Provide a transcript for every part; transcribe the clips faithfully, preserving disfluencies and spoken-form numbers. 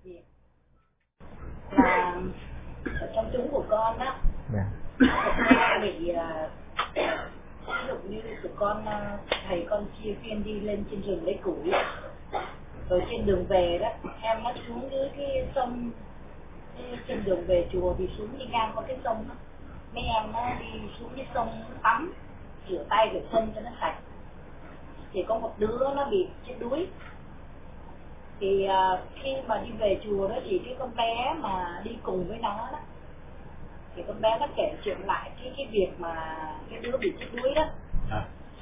việc là ở trong chúng của con đó, yeah. bị uh, ví dụ như tụi con uh, thầy con chia phiên đi lên trên rừng lấy củi, rồi trên đường về đó em nó xuống dưới cái sông, cái, trên đường về chùa thì xuống đi ngang qua cái sông đó, mấy em nó đi xuống cái sông tắm rửa tay rửa chân cho nó sạch, thì có một đứa nó bị chết đuối. Thì uh, khi mà đi về chùa đó thì cái con bé mà đi cùng với nó đó, thì con bé nó kể chuyện lại cái cái việc mà cái đứa bị chết đuối đó. À.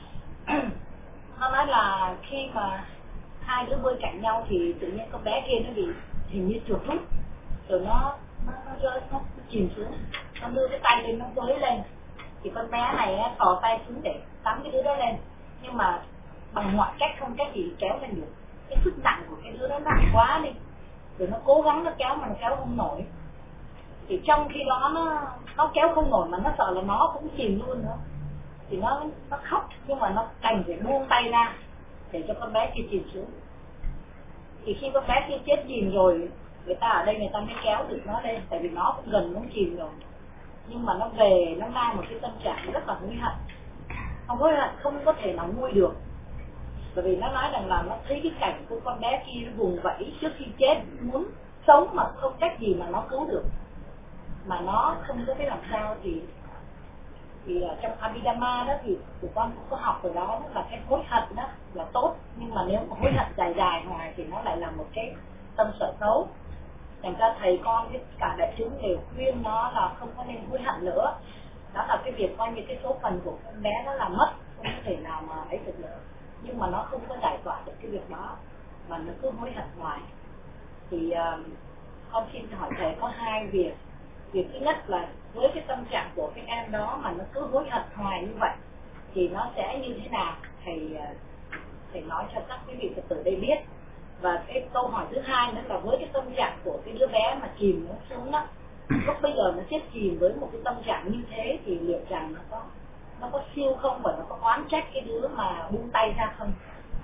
Nó nói là khi mà hai đứa bơi cạnh nhau thì tự nhiên con bé kia nó bị hình như chuột rút, rồi nó nó nó rơi, nó, nó chìm xuống, nó đưa cái tay lên nó bơi lên, thì con bé này thò tay xuống để tắm cái đứa đó lên, nhưng mà bằng mọi cách không cách gì kéo lên được. Cái sức nặng của cái đứa đó nặng quá đi, rồi nó cố gắng nó kéo mà nó kéo không nổi. Thì trong khi đó nó nó kéo không nổi mà nó sợ là nó cũng chìm luôn nữa, thì nó nó khóc, nhưng mà nó đành phải buông tay ra để cho con bé kia chìm xuống. Thì khi con bé kia chết chìm rồi, người ta ở đây người ta mới kéo được nó lên, tại vì nó cũng gần muốn chìm rồi. Nhưng mà nó về nó mang một cái tâm trạng rất là hối hận, không hối hận không có thể nào nguôi được, bởi vì nó nói rằng là nó thấy cái cảnh của con bé kia nó vùng vẫy trước khi chết, muốn sống mà không cách gì mà nó cứu được, mà nó không có biết làm sao. Thì thì ở trong Abhidhamma đó thì tụi con cũng có học rồi đó, là cái hối hận đó là tốt, nhưng mà nếu mà hối hận dài dài hoài thì nó lại là một cái tâm sở xấu. Thành ra thầy con với cả đại chúng đều khuyên nó là không có nên hối hận nữa. Đó là cái việc coi như cái số phận của con bé nó là mất, không có thể nào mà ấy được nữa, nhưng mà nó không có giải tỏa được cái việc đó, mà nó cứ hối hận hoài. Thì uh, con xin hỏi thầy có hai việc. Việc thứ nhất là với cái tâm trạng của cái em đó mà nó cứ hối hận hoài như vậy thì nó sẽ như thế nào, thầy thầy nói cho các quý vị Phật tử đây biết. Và cái câu hỏi thứ hai nữa là với cái tâm trạng của cái đứa bé mà chìm nó xuống đó, lúc bây giờ nó chết chìm với một cái tâm trạng như thế thì liệu rằng nó có nó có siêu không, và nó có oán trách cái đứa mà buông tay ra không?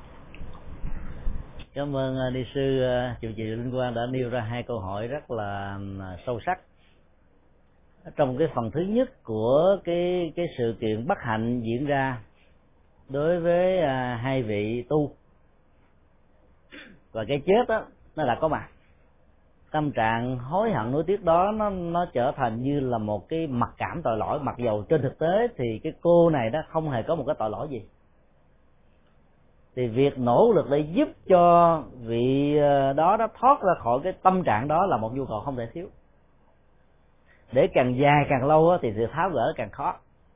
Cảm ơn ni sư Trụ Trì Linh Quang đã nêu ra hai câu hỏi rất là sâu sắc. Trong cái phần thứ nhất của cái cái sự kiện bất hạnh diễn ra đối với à, hai vị tu, và cái chết đó nó đã có mặt, tâm trạng hối hận nuối tiếc đó nó nó trở thành như là một cái mặc cảm tội lỗi, mặc dầu trên thực tế thì cái cô này đó không hề có một cái tội lỗi gì. Thì việc nỗ lực để giúp cho vị đó đó thoát ra khỏi cái tâm trạng đó là một nhu cầu không thể thiếu. Để càng dài càng lâu thì sự tháo gỡ càng khó.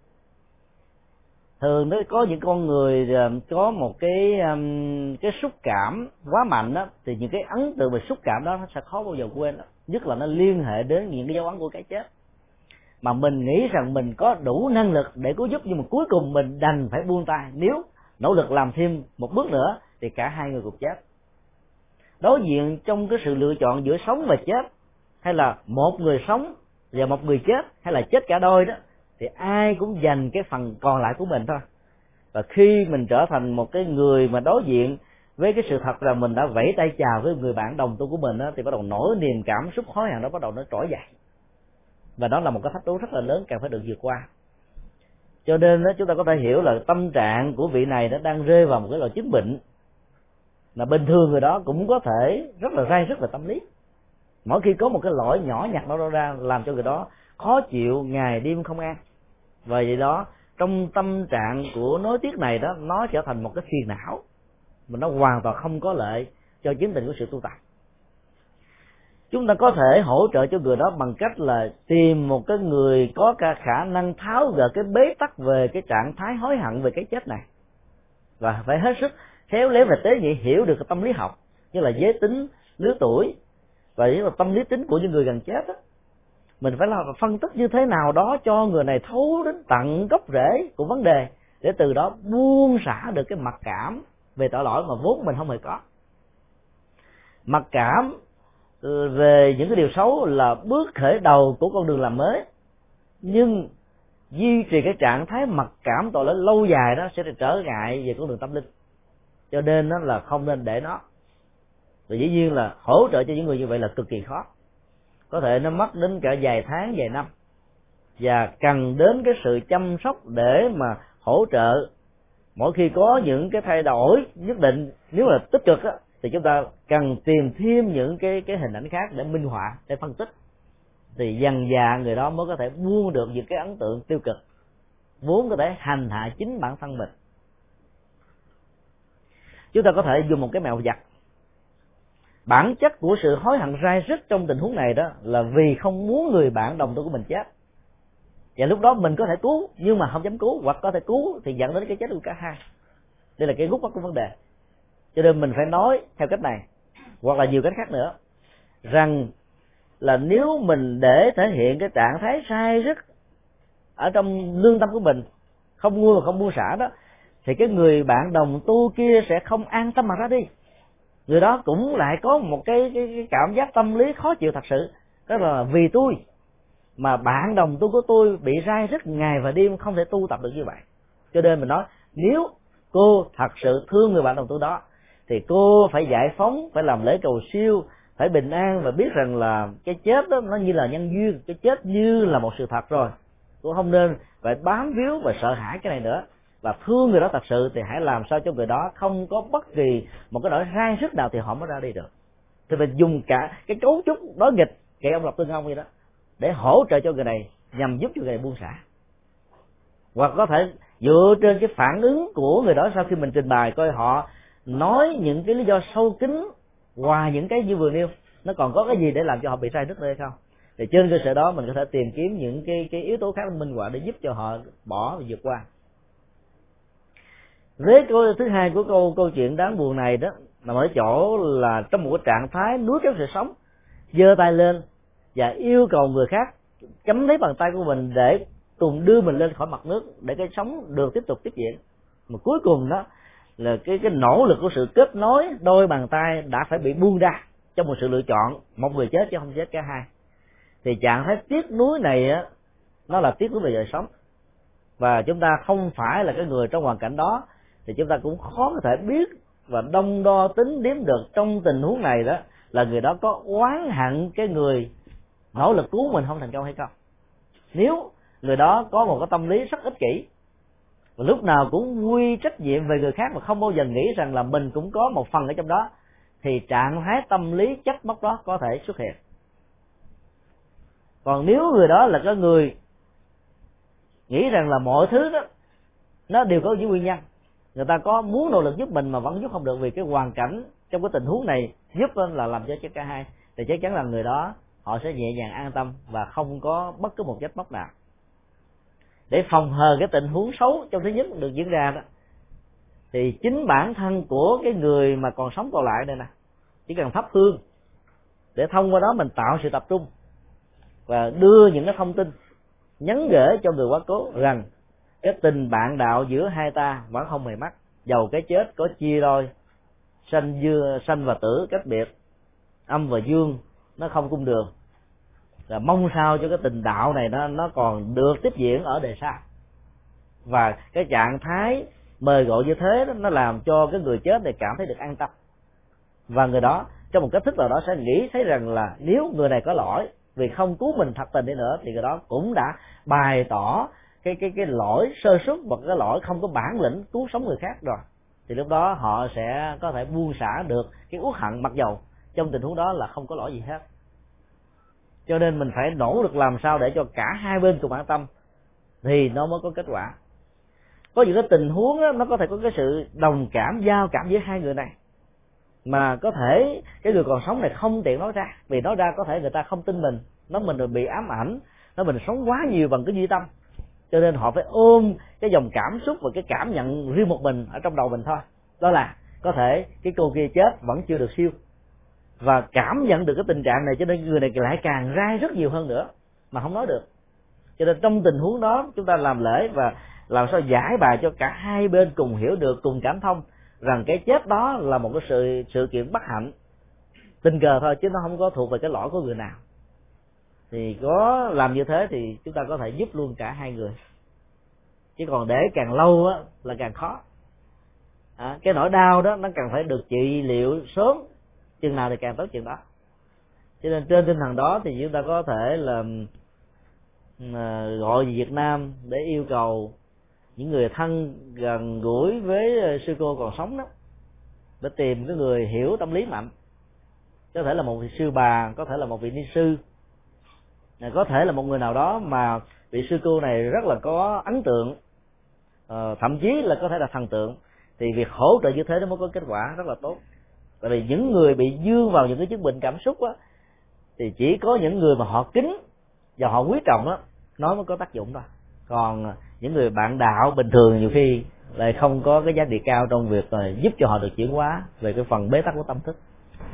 Thường nó có những con người có một cái cái xúc cảm quá mạnh đó, thì những cái ấn tượng về xúc cảm đó nó sẽ khó bao giờ quên đó. Nhất là nó liên hệ đến những cái dấu ấn của cái chết, mà mình nghĩ rằng mình có đủ năng lực để cứu giúp, nhưng mà cuối cùng mình đành phải buông tay. Nếu nỗ lực làm thêm một bước nữa thì cả hai người cùng chết. Đối diện trong cái sự lựa chọn giữa sống và chết, hay là một người sống và một người chết, hay là chết cả đôi đó, thì ai cũng dành cái phần còn lại của mình thôi. Và khi mình trở thành một cái người mà đối diện với cái sự thật là mình đã vẫy tay chào với người bạn đồng tu của mình đó, thì bắt đầu nỗi niềm cảm xúc hối hận đó bắt đầu nó trỗi dậy, và đó là một cái thách đố rất là lớn cần phải được vượt qua. Cho nên đó, chúng ta có thể hiểu là tâm trạng của vị này nó đang rơi vào một cái loại chứng bệnh, là bình thường người đó cũng có thể rất là rai rất là tâm lý. Mỗi khi có một cái lỗi nhỏ nhặt đó ra làm cho người đó khó chịu ngày đêm không an, và vậy đó trong tâm trạng của nối tiếc này đó, nó trở thành một cái phiền não mà nó hoàn toàn không có lợi cho chính tình của sự tu tập. Chúng ta có thể hỗ trợ cho người đó bằng cách là tìm một cái người có cả khả năng tháo gỡ cái bế tắc về cái trạng thái hối hận về cái chết này, và phải hết sức khéo léo và tế nhị hiểu được cái tâm lý học, như là giới tính, lứa tuổi và những là tâm lý tính của những người gần chết đó. Mình phải làm phân tích như thế nào đó cho người này thấu đến tận gốc rễ của vấn đề, để từ đó buông xả được cái mặc cảm về tội lỗi mà vốn mình không hề có. Mặc cảm về những cái điều xấu là bước khởi đầu của con đường làm mới, nhưng duy trì cái trạng thái mặc cảm tội lỗi lâu dài đó sẽ trở ngại về con đường tâm linh, cho nên nó là không nên để nó. Và dĩ nhiên là hỗ trợ cho những người như vậy là cực kỳ khó, có thể nó mất đến cả vài tháng vài năm, và cần đến cái sự chăm sóc để mà hỗ trợ. Mỗi khi có những cái thay đổi nhất định, nếu mà tích cực á, thì chúng ta cần tìm thêm những cái cái hình ảnh khác để minh họa, để phân tích, thì dần dà người đó mới có thể buông được những cái ấn tượng tiêu cực, muốn có thể hành hạ chính bản thân mình. Chúng ta có thể dùng một cái mẹo vặt. Bản chất của sự hối hận rai rứt trong tình huống này đó là vì không muốn người bạn đồng tu của mình chết, và lúc đó mình có thể cứu nhưng mà không dám cứu, hoặc có thể cứu thì dẫn đến cái chết của cả hai. Đây là cái gút mắt của vấn đề. Cho nên mình phải nói theo cách này, hoặc là nhiều cách khác nữa, rằng là nếu mình để thể hiện cái trạng thái sai rứt ở trong lương tâm của mình, không ngu và không buông xả đó, thì cái người bạn đồng tu kia sẽ không an tâm mà ra đi. Người đó cũng lại có một cái, cái, cái cảm giác tâm lý khó chịu thật sự, đó là vì tôi mà bạn đồng tu của tôi bị rai rứt ngày và đêm, không thể tu tập được như vậy. Cho nên mình nói, nếu cô thật sự thương người bạn đồng tu đó thì cô phải giải phóng, phải làm lễ cầu siêu, phải bình an, và biết rằng là cái chết đó nó như là nhân duyên, cái chết như là một sự thật rồi. Cô không nên phải bám víu và sợ hãi cái này nữa, và thương người đó thật sự thì hãy làm sao cho người đó không có bất kỳ một cái nỗi rai rứt nào thì họ mới ra đi được. Thì mình dùng cả cái cấu trúc đối nghịch kệ ông lập tương ông vậy đó để hỗ trợ cho người này, nhằm giúp cho người này buông xả. Hoặc có thể dựa trên cái phản ứng của người đó sau khi mình trình bày, coi họ nói những cái lý do sâu kín ngoài những cái như vừa nêu, nó còn có cái gì để làm cho họ bị sai rứt hay không. Thì trên cơ sở đó mình có thể tìm kiếm những cái cái yếu tố khác minh họa để giúp cho họ bỏ và vượt qua. Vế câu thứ hai của câu câu chuyện đáng buồn này đó nằm ở chỗ là trong một cái trạng thái nuốt kéo sự sống, giơ tay lên và yêu cầu người khác chấm lấy bàn tay của mình để cùng đưa mình lên khỏi mặt nước để cái sống được tiếp tục tiếp diễn. Mà cuối cùng đó là cái cái nỗ lực của sự kết nối đôi bàn tay đã phải bị buông ra trong một sự lựa chọn, một người chết chứ không chết cả hai. Thì trạng thái tiếc nuối này á, nó là tiếc nuối về đời sống, và chúng ta không phải là cái người trong hoàn cảnh đó thì chúng ta cũng khó có thể biết và đong đo tính đếm được trong tình huống này đó là người đó có oán hận cái người nỗ lực cứu mình không thành công hay không. Nếu người đó có một cái tâm lý rất ích kỷ và lúc nào cũng quy trách nhiệm về người khác mà không bao giờ nghĩ rằng là mình cũng có một phần ở trong đó, thì trạng thái tâm lý trách móc đó có thể xuất hiện. Còn nếu người đó là cái người nghĩ rằng là mọi thứ đó nó đều có những nguyên nhân, người ta có muốn nỗ lực giúp mình mà vẫn giúp không được vì cái hoàn cảnh trong cái tình huống này giúp là làm cho chết cả hai, thì chắc chắn là người đó họ sẽ nhẹ nhàng an tâm và không có bất cứ một trách móc nào. Để phòng hờ cái tình huống xấu trong thứ nhất được diễn ra đó, thì chính bản thân của cái người mà còn sống còn lại đây nè, chỉ cần thắp hương để thông qua đó mình tạo sự tập trung và đưa những cái thông tin nhắn gửi cho người quá cố rằng cái tình bạn đạo giữa hai ta vẫn không hề mất, dầu cái chết có chia đôi, sanh dưa sanh và tử cách biệt, âm và dương nó không cung đường, và mong sao cho cái tình đạo này nó nó còn được tiếp diễn ở đời sau. Và cái trạng thái mời gọi như thế đó, nó làm cho cái người chết này cảm thấy được an tâm, và người đó trong một cách thức nào đó sẽ nghĩ thấy rằng là nếu người này có lỗi vì không cứu mình thật tình đi nữa thì người đó cũng đã bày tỏ cái cái cái lỗi sơ suất và cái lỗi không có bản lĩnh cứu sống người khác rồi, thì lúc đó họ sẽ có thể buông xả được cái uất hận, mặc dầu trong tình huống đó là không có lỗi gì hết. Cho nên mình phải nỗ lực làm sao để cho cả hai bên cùng an tâm thì nó mới có kết quả. Có những cái tình huống đó, nó có thể có cái sự đồng cảm, giao cảm giữa hai người này mà có thể cái người còn sống này không tiện nói ra, vì nói ra có thể người ta không tin mình, nói mình bị ám ảnh, nói mình sống quá nhiều bằng cái duy tâm, cho nên họ phải ôm cái dòng cảm xúc và cái cảm nhận riêng một mình ở trong đầu mình thôi. Đó là có thể cái cô kia chết vẫn chưa được siêu, và cảm nhận được cái tình trạng này, cho nên người này lại càng rai rất nhiều hơn nữa mà không nói được. Cho nên trong tình huống đó chúng ta làm lễ và làm sao giải bài cho cả hai bên cùng hiểu được, cùng cảm thông rằng cái chết đó là một cái sự sự kiện bất hạnh, tình cờ thôi chứ nó không có thuộc về cái lỗi của người nào. Thì có làm như thế thì chúng ta có thể giúp luôn cả hai người, chứ còn để càng lâu á là càng khó. À, cái nỗi đau đó nó cần phải được trị liệu sớm chừng nào thì càng tốt chừng đó. Cho nên trên tinh thần đó thì chúng ta có thể là gọi về Việt Nam để yêu cầu những người thân gần gũi với sư cô còn sống đó, để tìm cái người hiểu tâm lý mạnh. Có thể là một vị sư bà, có thể là một vị ni sư, có thể là một người nào đó mà vị sư cô này rất là có ấn tượng, à, thậm chí là có thể là thần tượng, thì việc hỗ trợ như thế nó mới có kết quả rất là tốt. Tại vì những người bị dương vào những cái chứng bệnh cảm xúc á, thì chỉ có những người mà họ kính và họ quý trọng á, nó mới có tác dụng thôi. Còn những người bạn đạo bình thường nhiều khi lại không có cái giá trị cao trong việc là giúp cho họ được chuyển hóa về cái phần bế tắc của tâm thức.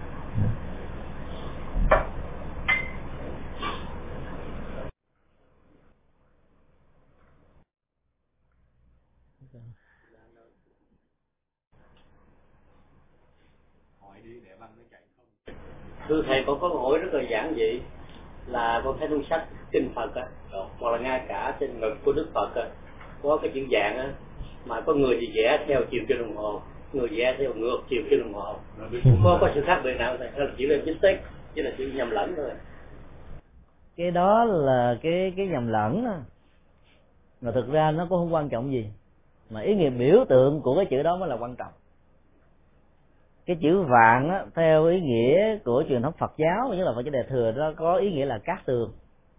Thưa thầy, con có câu hỏi rất là giản dị, là con thấy trong sách kinh Phật á, hoặc là ngay cả trên ngực của Đức Phật á, có cái chữ dạng á, mà có người thì vẽ theo chiều kim đồng hồ, người vẽ theo ngược chiều kim đồng hồ. Có có sự khác biệt nào thầy? Hay là chỉ là mistake, chỉ là sự nhầm lẫn thôi? Cái đó là cái cái nhầm lẫn đó. Mà thực ra nó cũng không quan trọng gì, mà ý nghĩa biểu tượng của cái chữ đó mới là quan trọng. Cái chữ vạn á, theo ý nghĩa của truyền thống Phật giáo, nhất là Phật giáo Đại Thừa, đó có ý nghĩa là cát tường.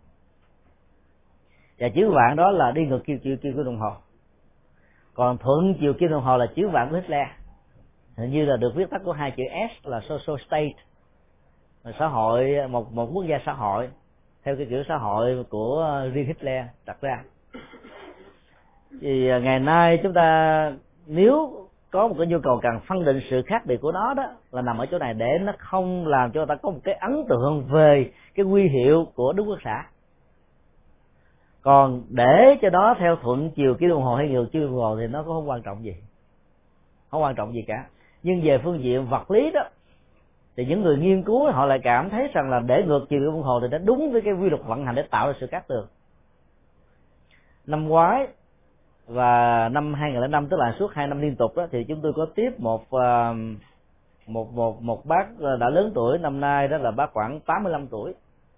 Và chữ vạn đó là đi ngược chiều chiều kim đồng hồ. Còn thuận chiều kim đồng hồ là chữ vạn của Hitler. Hình như là được viết tắt của hai chữ S là social state, là xã hội, một một quốc gia xã hội theo cái kiểu xã hội của riêng Hitler đặt ra. Thì ngày nay chúng ta nếu có một cái nhu cầu cần phân định sự khác biệt của nó, đó là nằm ở chỗ này, để nó không làm cho ta có một cái ấn tượng về cái huy hiệu của Đức Quốc xã. Còn để cho đó theo thuận chiều kim đồng hồ hay ngược chiều kim đồng hồ thì nó cũng không quan trọng gì, không quan trọng gì cả. Nhưng về phương diện vật lý đó, thì những người nghiên cứu họ lại cảm thấy rằng là để ngược chiều kim đồng hồ thì nó đúng với cái quy luật vận hành để tạo ra sự cát tường. Năm ngoái và năm hai nghìn lẻ năm, tức là suốt hai năm liên tục đó, thì chúng tôi có tiếp một một một một bác đã lớn tuổi, năm nay đó là bác khoảng tám mươi lăm tuổi,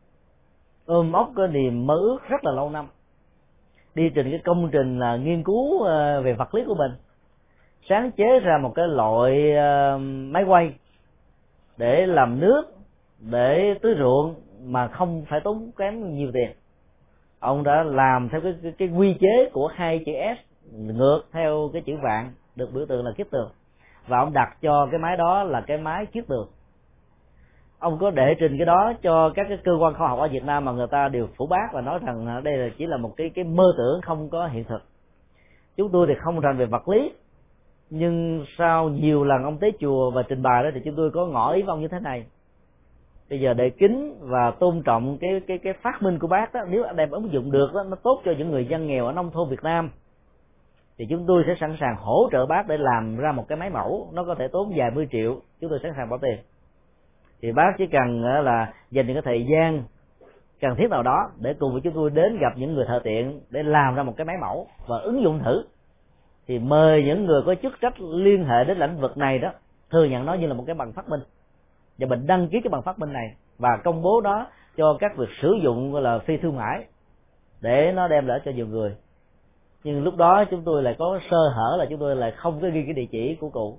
ôm ấp cái niềm mơ ước rất là lâu năm, đi trình cái công trình là nghiên cứu về vật lý của mình, sáng chế ra một cái loại máy quay để làm nước, để tưới ruộng mà không phải tốn kém nhiều tiền. Ông đã làm theo cái, cái, cái quy chế của hai chữ S ngược theo cái chữ vạn, được biểu tượng là kiếp tường, và ông đặt cho cái máy đó là cái máy kiếp tường. Ông có đệ trình cái đó cho các cái cơ quan khoa học ở Việt Nam mà người ta đều phủ bác và nói rằng đây là chỉ là một cái cái mơ tưởng không có hiện thực. Chúng tôi thì không rành về vật lý, nhưng sau nhiều lần ông tới chùa và trình bày đó thì chúng tôi có ngỏ ý với ông như thế này: bây giờ để kính và tôn trọng cái cái cái phát minh của bác đó, nếu anh em ứng dụng được đó, nó tốt cho những người dân nghèo ở nông thôn Việt Nam, thì chúng tôi sẽ sẵn sàng hỗ trợ bác để làm ra một cái máy mẫu, nó có thể tốn vài mươi triệu, chúng tôi sẵn sàng bỏ tiền. Thì bác chỉ cần là dành những cái thời gian cần thiết nào đó để cùng với chúng tôi đến gặp những người thợ tiện để làm ra một cái máy mẫu và ứng dụng thử, thì mời những người có chức trách liên hệ đến lĩnh vực này đó thừa nhận nó như là một cái bằng phát minh, và mình đăng ký cái bằng phát minh này và công bố đó cho các việc sử dụng gọi là phi thương mại để nó đem lại cho nhiều người. Nhưng lúc đó chúng tôi lại có sơ hở là chúng tôi lại không có ghi cái địa chỉ của cụ.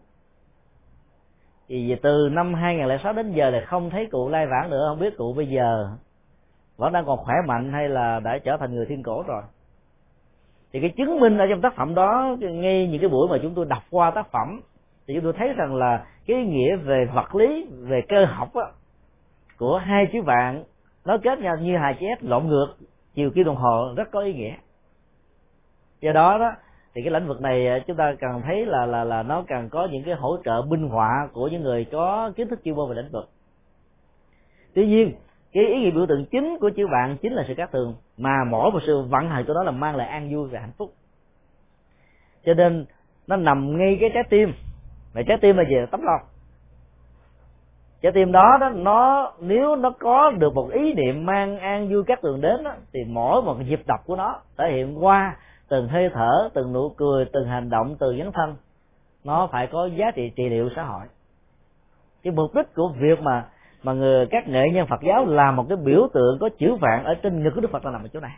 Thì từ năm hai nghìn lẻ sáu đến giờ là không thấy cụ lai vãng nữa, không biết cụ bây giờ vẫn đang còn khỏe mạnh hay là đã trở thành người thiên cổ rồi. Thì cái chứng minh ở trong tác phẩm đó, ngay những cái buổi mà chúng tôi đọc qua tác phẩm, thì chúng tôi thấy rằng là cái ý nghĩa về vật lý, về cơ học á, của hai chữ vạn nó kết nhau như hai chữ S lộn ngược chiều kim đồng hồ rất có ý nghĩa. Do đó đó thì cái lĩnh vực này chúng ta cần thấy là là là nó cần có những cái hỗ trợ minh họa của những người có kiến thức chuyên môn về lĩnh vực. Tuy nhiên cái ý nghĩa biểu tượng chính của chữ vạn chính là sự cát tường, mà mỗi một sự vận hành của nó là mang lại an vui và hạnh phúc. Cho nên nó nằm ngay cái trái tim, và trái tim là gì? Là tấm lòng. Trái tim đó đó nó nếu nó có được một ý niệm mang an vui cát tường đến đó, thì mỗi một nhịp đập của nó thể hiện qua từng hơi thở, từng nụ cười, từng hành động, từng dấn thân, nó phải có giá trị trị liệu xã hội. Cái mục đích của việc mà mà người các nghệ nhân Phật giáo làm một cái biểu tượng có chữ vạn ở trên ngực của Đức Phật là nằm ở chỗ này.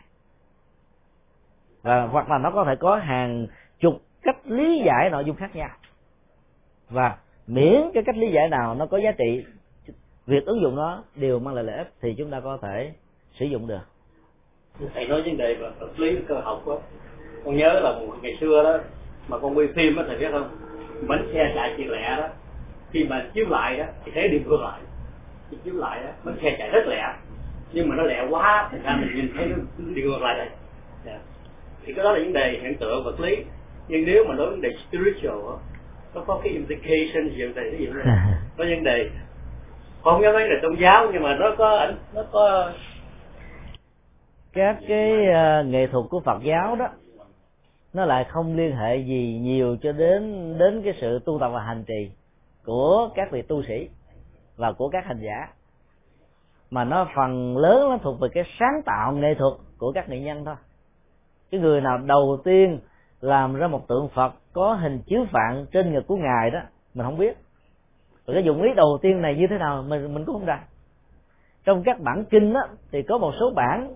Và hoặc là nó có thể có hàng chục cách lý giải nội dung khác nhau, và miễn cái cách lý giải nào nó có giá trị, việc ứng dụng nó đều mang lại lợi ích thì chúng ta có thể sử dụng được. Thầy nói vấn đề về vật lý cơ học đó, con nhớ là ngày xưa đó mà con quay phim đó thầy biết không, bánh xe chạy chị lẹ đó, khi mà chiếu lại đó thì thấy đi ngược lại, khi chiếu lại đó bánh xe chạy rất lẹ, nhưng mà nó lẹ quá thành ra mình nhìn thấy nó đi ngược lại đây. Yeah. Thì cái đó là vấn đề hiện tượng vật lý, nhưng nếu mà nói vấn đề spiritual đó, nó có cái implication gì vậy, ví dụ như có vấn đề không có vấn đề tôn giáo, nhưng mà nó có nó có các cái uh, nghệ thuật của Phật giáo đó, nó lại không liên hệ gì nhiều cho đến đến cái sự tu tập và hành trì của các vị tu sĩ và của các hành giả, mà nó phần lớn nó thuộc về cái sáng tạo nghệ thuật của các nghệ nhân thôi. Cái người nào đầu tiên làm ra một tượng Phật có hình chiếu phạn trên ngực của ngài đó mình không biết, và cái dụng ý đầu tiên này như thế nào mình mình cũng không rành. Trong các bản kinh đó thì có một số bản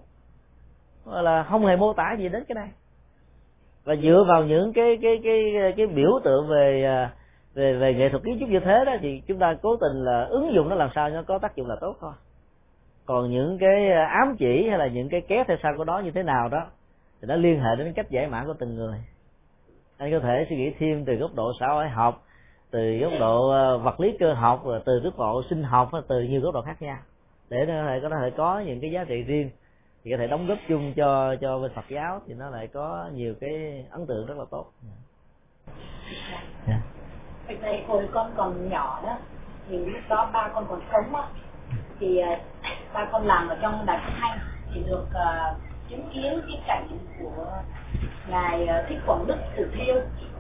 là không hề mô tả gì đến cái này, và dựa vào những cái cái cái cái biểu tượng về về về nghệ thuật kiến trúc như thế đó thì chúng ta cố tình là ứng dụng nó làm sao nó có tác dụng là tốt thôi. Còn những cái ám chỉ hay là những cái kéo theo sau của đó như thế nào đó thì nó liên hệ đến cách giải mã của từng người. Anh có thể suy nghĩ thêm từ góc độ xã hội học, từ góc độ vật lý cơ học, rồi từ góc độ sinh học, từ nhiều góc độ khác nhau, để nó có thể có thể có những cái giá trị riêng, thì có thể đóng góp chung cho cho bên Phật giáo thì nó lại có nhiều cái ấn tượng rất là tốt. Yeah. Cách đây hồi con còn nhỏ đó, thì lúc đó ba con còn sống á, thì ba con làm ở trong đài phát thanh thì được uh, chứng kiến cái cảnh của ngài uh, Thích Quảng Đức Tử Thiêu.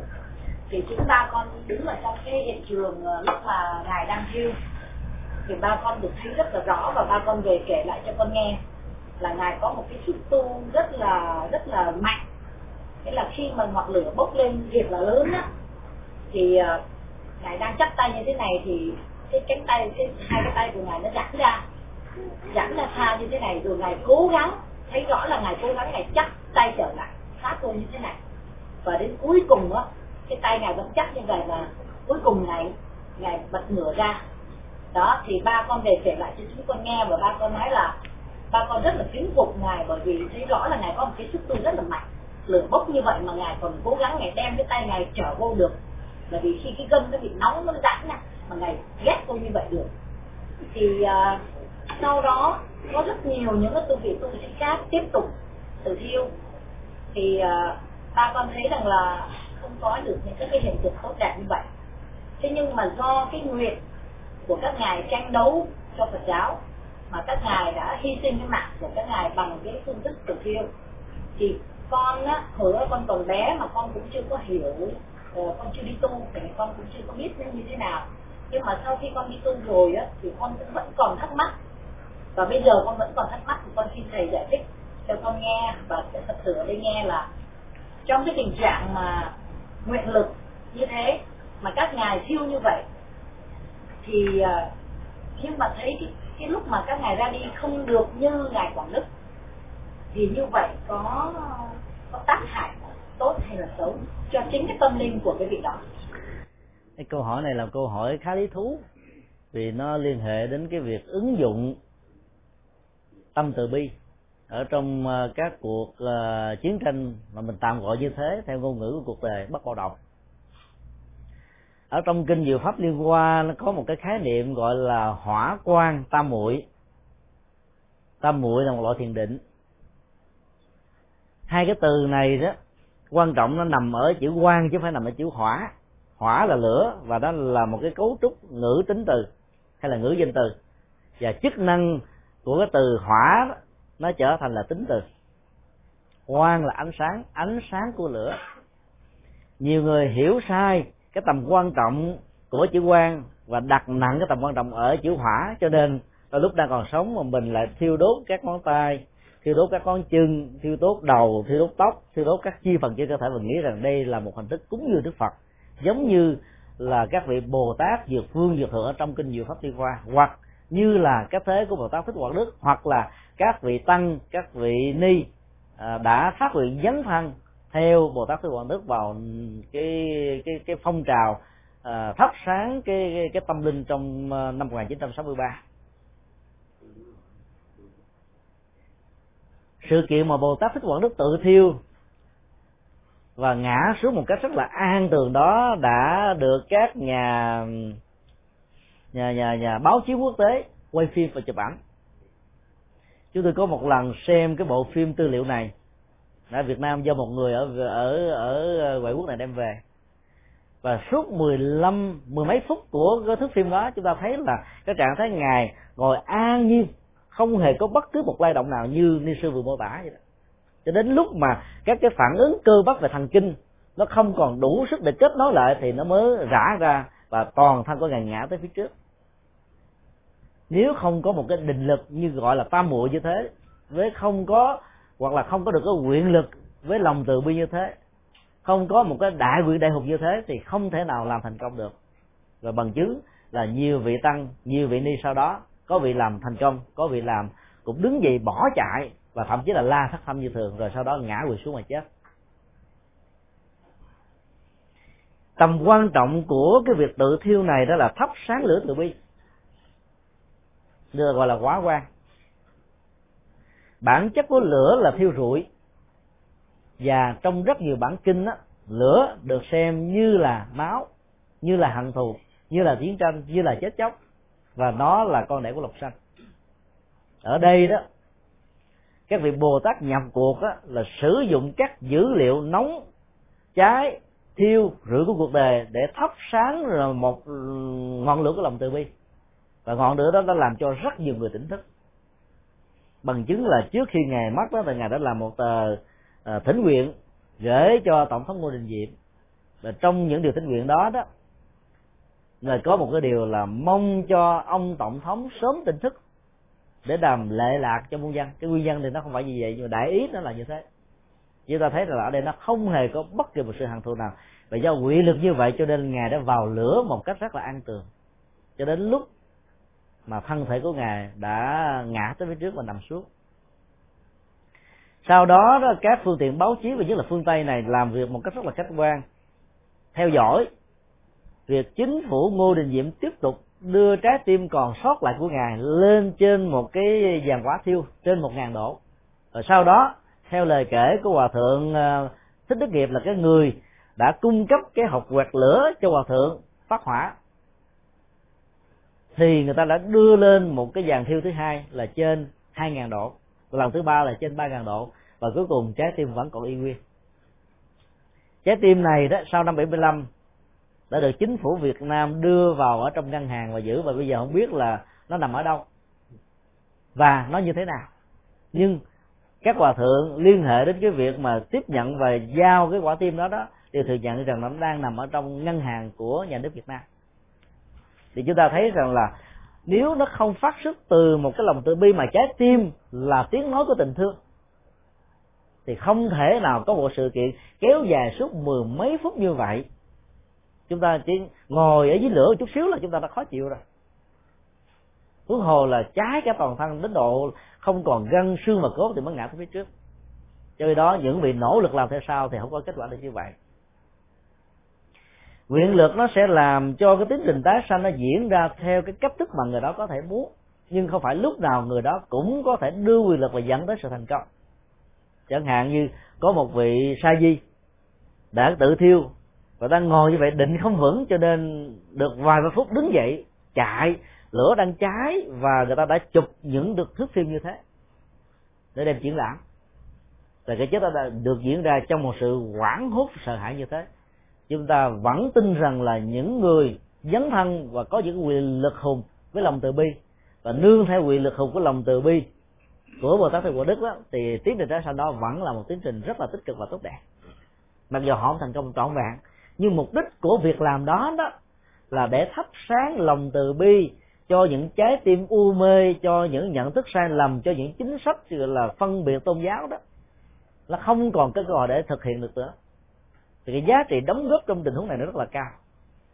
Thì chúng ba con đứng ở trong cái hiện trường uh, lúc mà ngài đang thiêu, thì ba con được thấy rất là rõ, và ba con về kể lại cho con nghe là ngài có một cái sức tu rất là rất là mạnh. Thế là khi mà ngọn lửa bốc lên thiệt là lớn á, thì uh, ngài đang chắp tay như thế này thì cái cánh tay, cái hai cái tay của ngài nó giãn ra, giãn ra xa như thế này, rồi ngài cố gắng, thấy rõ là ngài cố gắng ngài chắp tay trở lại sát tôi như thế này, và đến cuối cùng á cái tay ngài vẫn chắc như vậy, và cuối cùng ngài ngài bật ngửa ra. Đó thì ba con về kể lại cho chúng con nghe, và ba con nói là ba con rất là kính phục ngài, bởi vì thấy rõ là ngài có một cái sức tu rất là mạnh, lửa bốc như vậy mà ngài còn cố gắng ngài đem cái tay ngài trở vô được, là vì khi cái gân nó bị nóng nó giãn ra mà ngài ghét vô như vậy được. Thì uh, sau đó có rất nhiều những cái tu vị tu sĩ khác tiếp tục tử thiêu, thì uh, ba con thấy rằng là không có được những cái, cái hiện tượng tốt đẹp như vậy. Thế nhưng mà do cái nguyện của các ngài tranh đấu cho Phật giáo mà các ngài đã hy sinh cái mạng của các ngài bằng cái phương thức tử thiêu, thì con á, hồi đó con còn bé mà con cũng chưa có hiểu, uh, con chưa đi tu, thì con cũng chưa có biết nó như thế nào. Nhưng mà sau khi con đi tu rồi á, thì con cũng vẫn còn thắc mắc, và bây giờ con vẫn còn thắc mắc, thì con xin thầy giải thích cho con nghe và sẽ thật sự ở đây nghe là trong cái tình trạng mà nguyện lực như thế mà các ngài thiêu như vậy, thì uh, nhưng mà thấy cái, cái lúc mà các ngài ra đi không được như ngài Quảng Đức, thì như vậy có có tác hại tốt hay là xấu cho chính cái tâm linh của cái vị đó? Cái câu hỏi này là câu hỏi khá lý thú, vì nó liên hệ đến cái việc ứng dụng tâm từ bi ở trong các cuộc uh, chiến tranh mà mình tạm gọi như thế theo ngôn ngữ của cuộc đời bất bạo động. Ở trong kinh Diệu Pháp Liên Hoa nó có một cái khái niệm gọi là hỏa quan tam muội. Tam muội là một loại thiền định. Hai cái từ này đó quan trọng nó nằm ở chữ quan chứ không phải nằm ở chữ hỏa. Hỏa là lửa, và đó là một cái cấu trúc ngữ tính từ hay là ngữ danh từ, và chức năng của cái từ hỏa đó, nó trở thành là tính từ. Quang là ánh sáng, ánh sáng của lửa. Nhiều người hiểu sai cái tầm quan trọng của chữ quang và đặt nặng cái tầm quan trọng ở chữ hỏa, cho nên đôi lúc đang còn sống mà mình lại thiêu đốt các ngón tay, thiêu đốt các ngón chân, thiêu đốt đầu, thiêu đốt tóc, thiêu đốt các chi phần trên cơ thể, và nghĩ rằng đây là một hình thức cúng dường Đức Phật, giống như là các vị Bồ Tát Dược Vương Dược Thượng ở trong kinh Diệu Pháp Liên Hoa, hoặc như là cái thế của Bồ Tát Thích Quảng Đức, hoặc là các vị tăng, các vị ni à, đã phát nguyện dấn thân theo Bồ Tát Thích Quảng Đức vào cái cái cái phong trào à, thắp sáng cái, cái cái tâm linh trong năm một nghìn chín trăm sáu mươi ba. Sự kiện mà Bồ Tát Thích Quảng Đức tự thiêu và ngã xuống một cách rất là an tường đó đã được các nhà nhà nhà nhà báo chí quốc tế quay phim và chụp ảnh. Chúng tôi có một lần xem cái bộ phim tư liệu này ở Việt Nam do một người ở ở ở ngoại quốc này đem về, và suốt mười lăm mười mấy phút của cái thước phim đó chúng ta thấy là cái trạng thái ngài ngồi an nhiên, không hề có bất cứ một lay động nào như ni sư vừa mô tả vậy đó. Cho đến lúc mà các cái phản ứng cơ bắp và thần kinh nó không còn đủ sức để kết nối lại thì nó mới rã ra và toàn thân của ngài ngã tới phía trước. Nếu không có một cái định lực như gọi là tam muội như thế, với không có hoặc là không có được cái nguyện lực với lòng từ bi như thế, không có một cái đại nguyện đại hùng như thế thì không thể nào làm thành công được. Và bằng chứng là nhiều vị tăng, nhiều vị ni sau đó, có vị làm thành công, có vị làm cũng đứng dậy bỏ chạy và thậm chí là la thất thanh như thường, rồi sau đó ngã quỵ xuống mà chết. Tầm quan trọng của cái việc tự thiêu này đó là thắp sáng lửa từ bi, được gọi là hóa quang. Bản chất của lửa là thiêu rụi, và trong rất nhiều bản kinh đó, lửa được xem như là máu, như là hận thù, như là chiến tranh, như là chết chóc, và nó là con đẻ của lục sanh. Ở đây đó, các vị Bồ Tát nhập cuộc đó, là sử dụng các dữ liệu nóng, cháy, thiêu, rưỡi của cuộc đời để thắp sáng rồi một ngọn lửa của lòng từ bi, và ngọn lửa đó đã làm cho rất nhiều người tỉnh thức. Bằng chứng là trước khi ngài mất đó thì ngài đã làm một tờ à, thỉnh nguyện gửi cho tổng thống Ngô Đình Diệm, và trong những điều thỉnh nguyện đó đó ngài có một cái điều là mong cho ông tổng thống sớm tỉnh thức để làm lệ lạc cho muôn dân. Cái nguyên nhân thì nó không phải như vậy, nhưng mà đại ý nó là như thế. Chúng ta thấy là ở đây nó không hề có bất kỳ một sự hận thù nào, và do nguyện lực như vậy cho nên ngài đã vào lửa một cách rất là an tường, cho đến lúc mà thân thể của ngài đã ngã tới phía trước và nằm xuống. Sau đó, đó các phương tiện báo chí và nhất là phương Tây này làm việc một cách rất là khách quan, theo dõi việc chính phủ Ngô Đình Diệm tiếp tục đưa trái tim còn sót lại của ngài lên trên một cái giàn hỏa thiêu trên một ngàn độ. Rồi sau đó, theo lời kể của Hòa Thượng Thích Đức Nghiệp là cái người đã cung cấp cái hộp quẹt lửa cho Hòa Thượng phát hỏa, thì người ta đã đưa lên một cái giàn thiêu thứ hai là trên hai ngàn độ, lần thứ ba là trên ba ngàn độ, và cuối cùng trái tim vẫn còn y nguyên. Trái tim này đó sau năm bảy mươi lăm đã được chính phủ Việt Nam đưa vào ở trong ngân hàng và giữ, và bây giờ không biết là nó nằm ở đâu và nó như thế nào. Nhưng các hòa thượng liên hệ đến cái việc mà tiếp nhận và giao cái quả tim đó đó đều thừa nhận rằng nó đang nằm ở trong ngân hàng của nhà nước Việt Nam. Thì chúng ta thấy rằng là nếu nó không phát xuất từ một cái lòng từ bi mà trái tim là tiếng nói của tình thương, thì không thể nào có một sự kiện kéo dài suốt mười mấy phút như vậy. Chúng ta chỉ ngồi ở dưới lửa một chút xíu là chúng ta đã khó chịu rồi, huống hồ là cháy cả toàn thân đến độ không còn gân xương và cốt thì mới ngã tới phía trước. Cho nên đó những vị nỗ lực làm theo sau thì không có kết quả được như vậy. Nguyện lực nó sẽ làm cho cái tiến trình tái sanh nó diễn ra theo cái cách thức mà người đó có thể muốn, nhưng không phải lúc nào người đó cũng có thể đưa quyền lực và dẫn tới sự thành công. Chẳng hạn như có một vị sa di đã tự thiêu và đang ngồi như vậy định không vững, cho nên được vài ba phút đứng dậy chạy, lửa đang cháy, và người ta đã chụp những được thước phim như thế để đem triển lãm. Và cái chết đó đã được diễn ra trong một sự hoảng hốt sợ hãi như thế. Chúng ta vẫn tin rằng là những người dấn thân và có những quyền lực hùng với lòng từ bi và nương theo quyền lực hùng của lòng từ bi của Bồ Tát Thích Quảng Đức đó, thì tiến trình tái sanh đó vẫn là một tiến trình rất là tích cực và tốt đẹp. Mặc dù họ không thành công trọn vẹn, nhưng mục đích của việc làm đó đó là để thắp sáng lòng từ bi cho những trái tim u mê, cho những nhận thức sai lầm, cho những chính sách gọi là phân biệt tôn giáo đó, là không còn cái cơ hội để thực hiện được nữa. Thì cái giá trị đóng góp trong tình huống này nó rất là cao.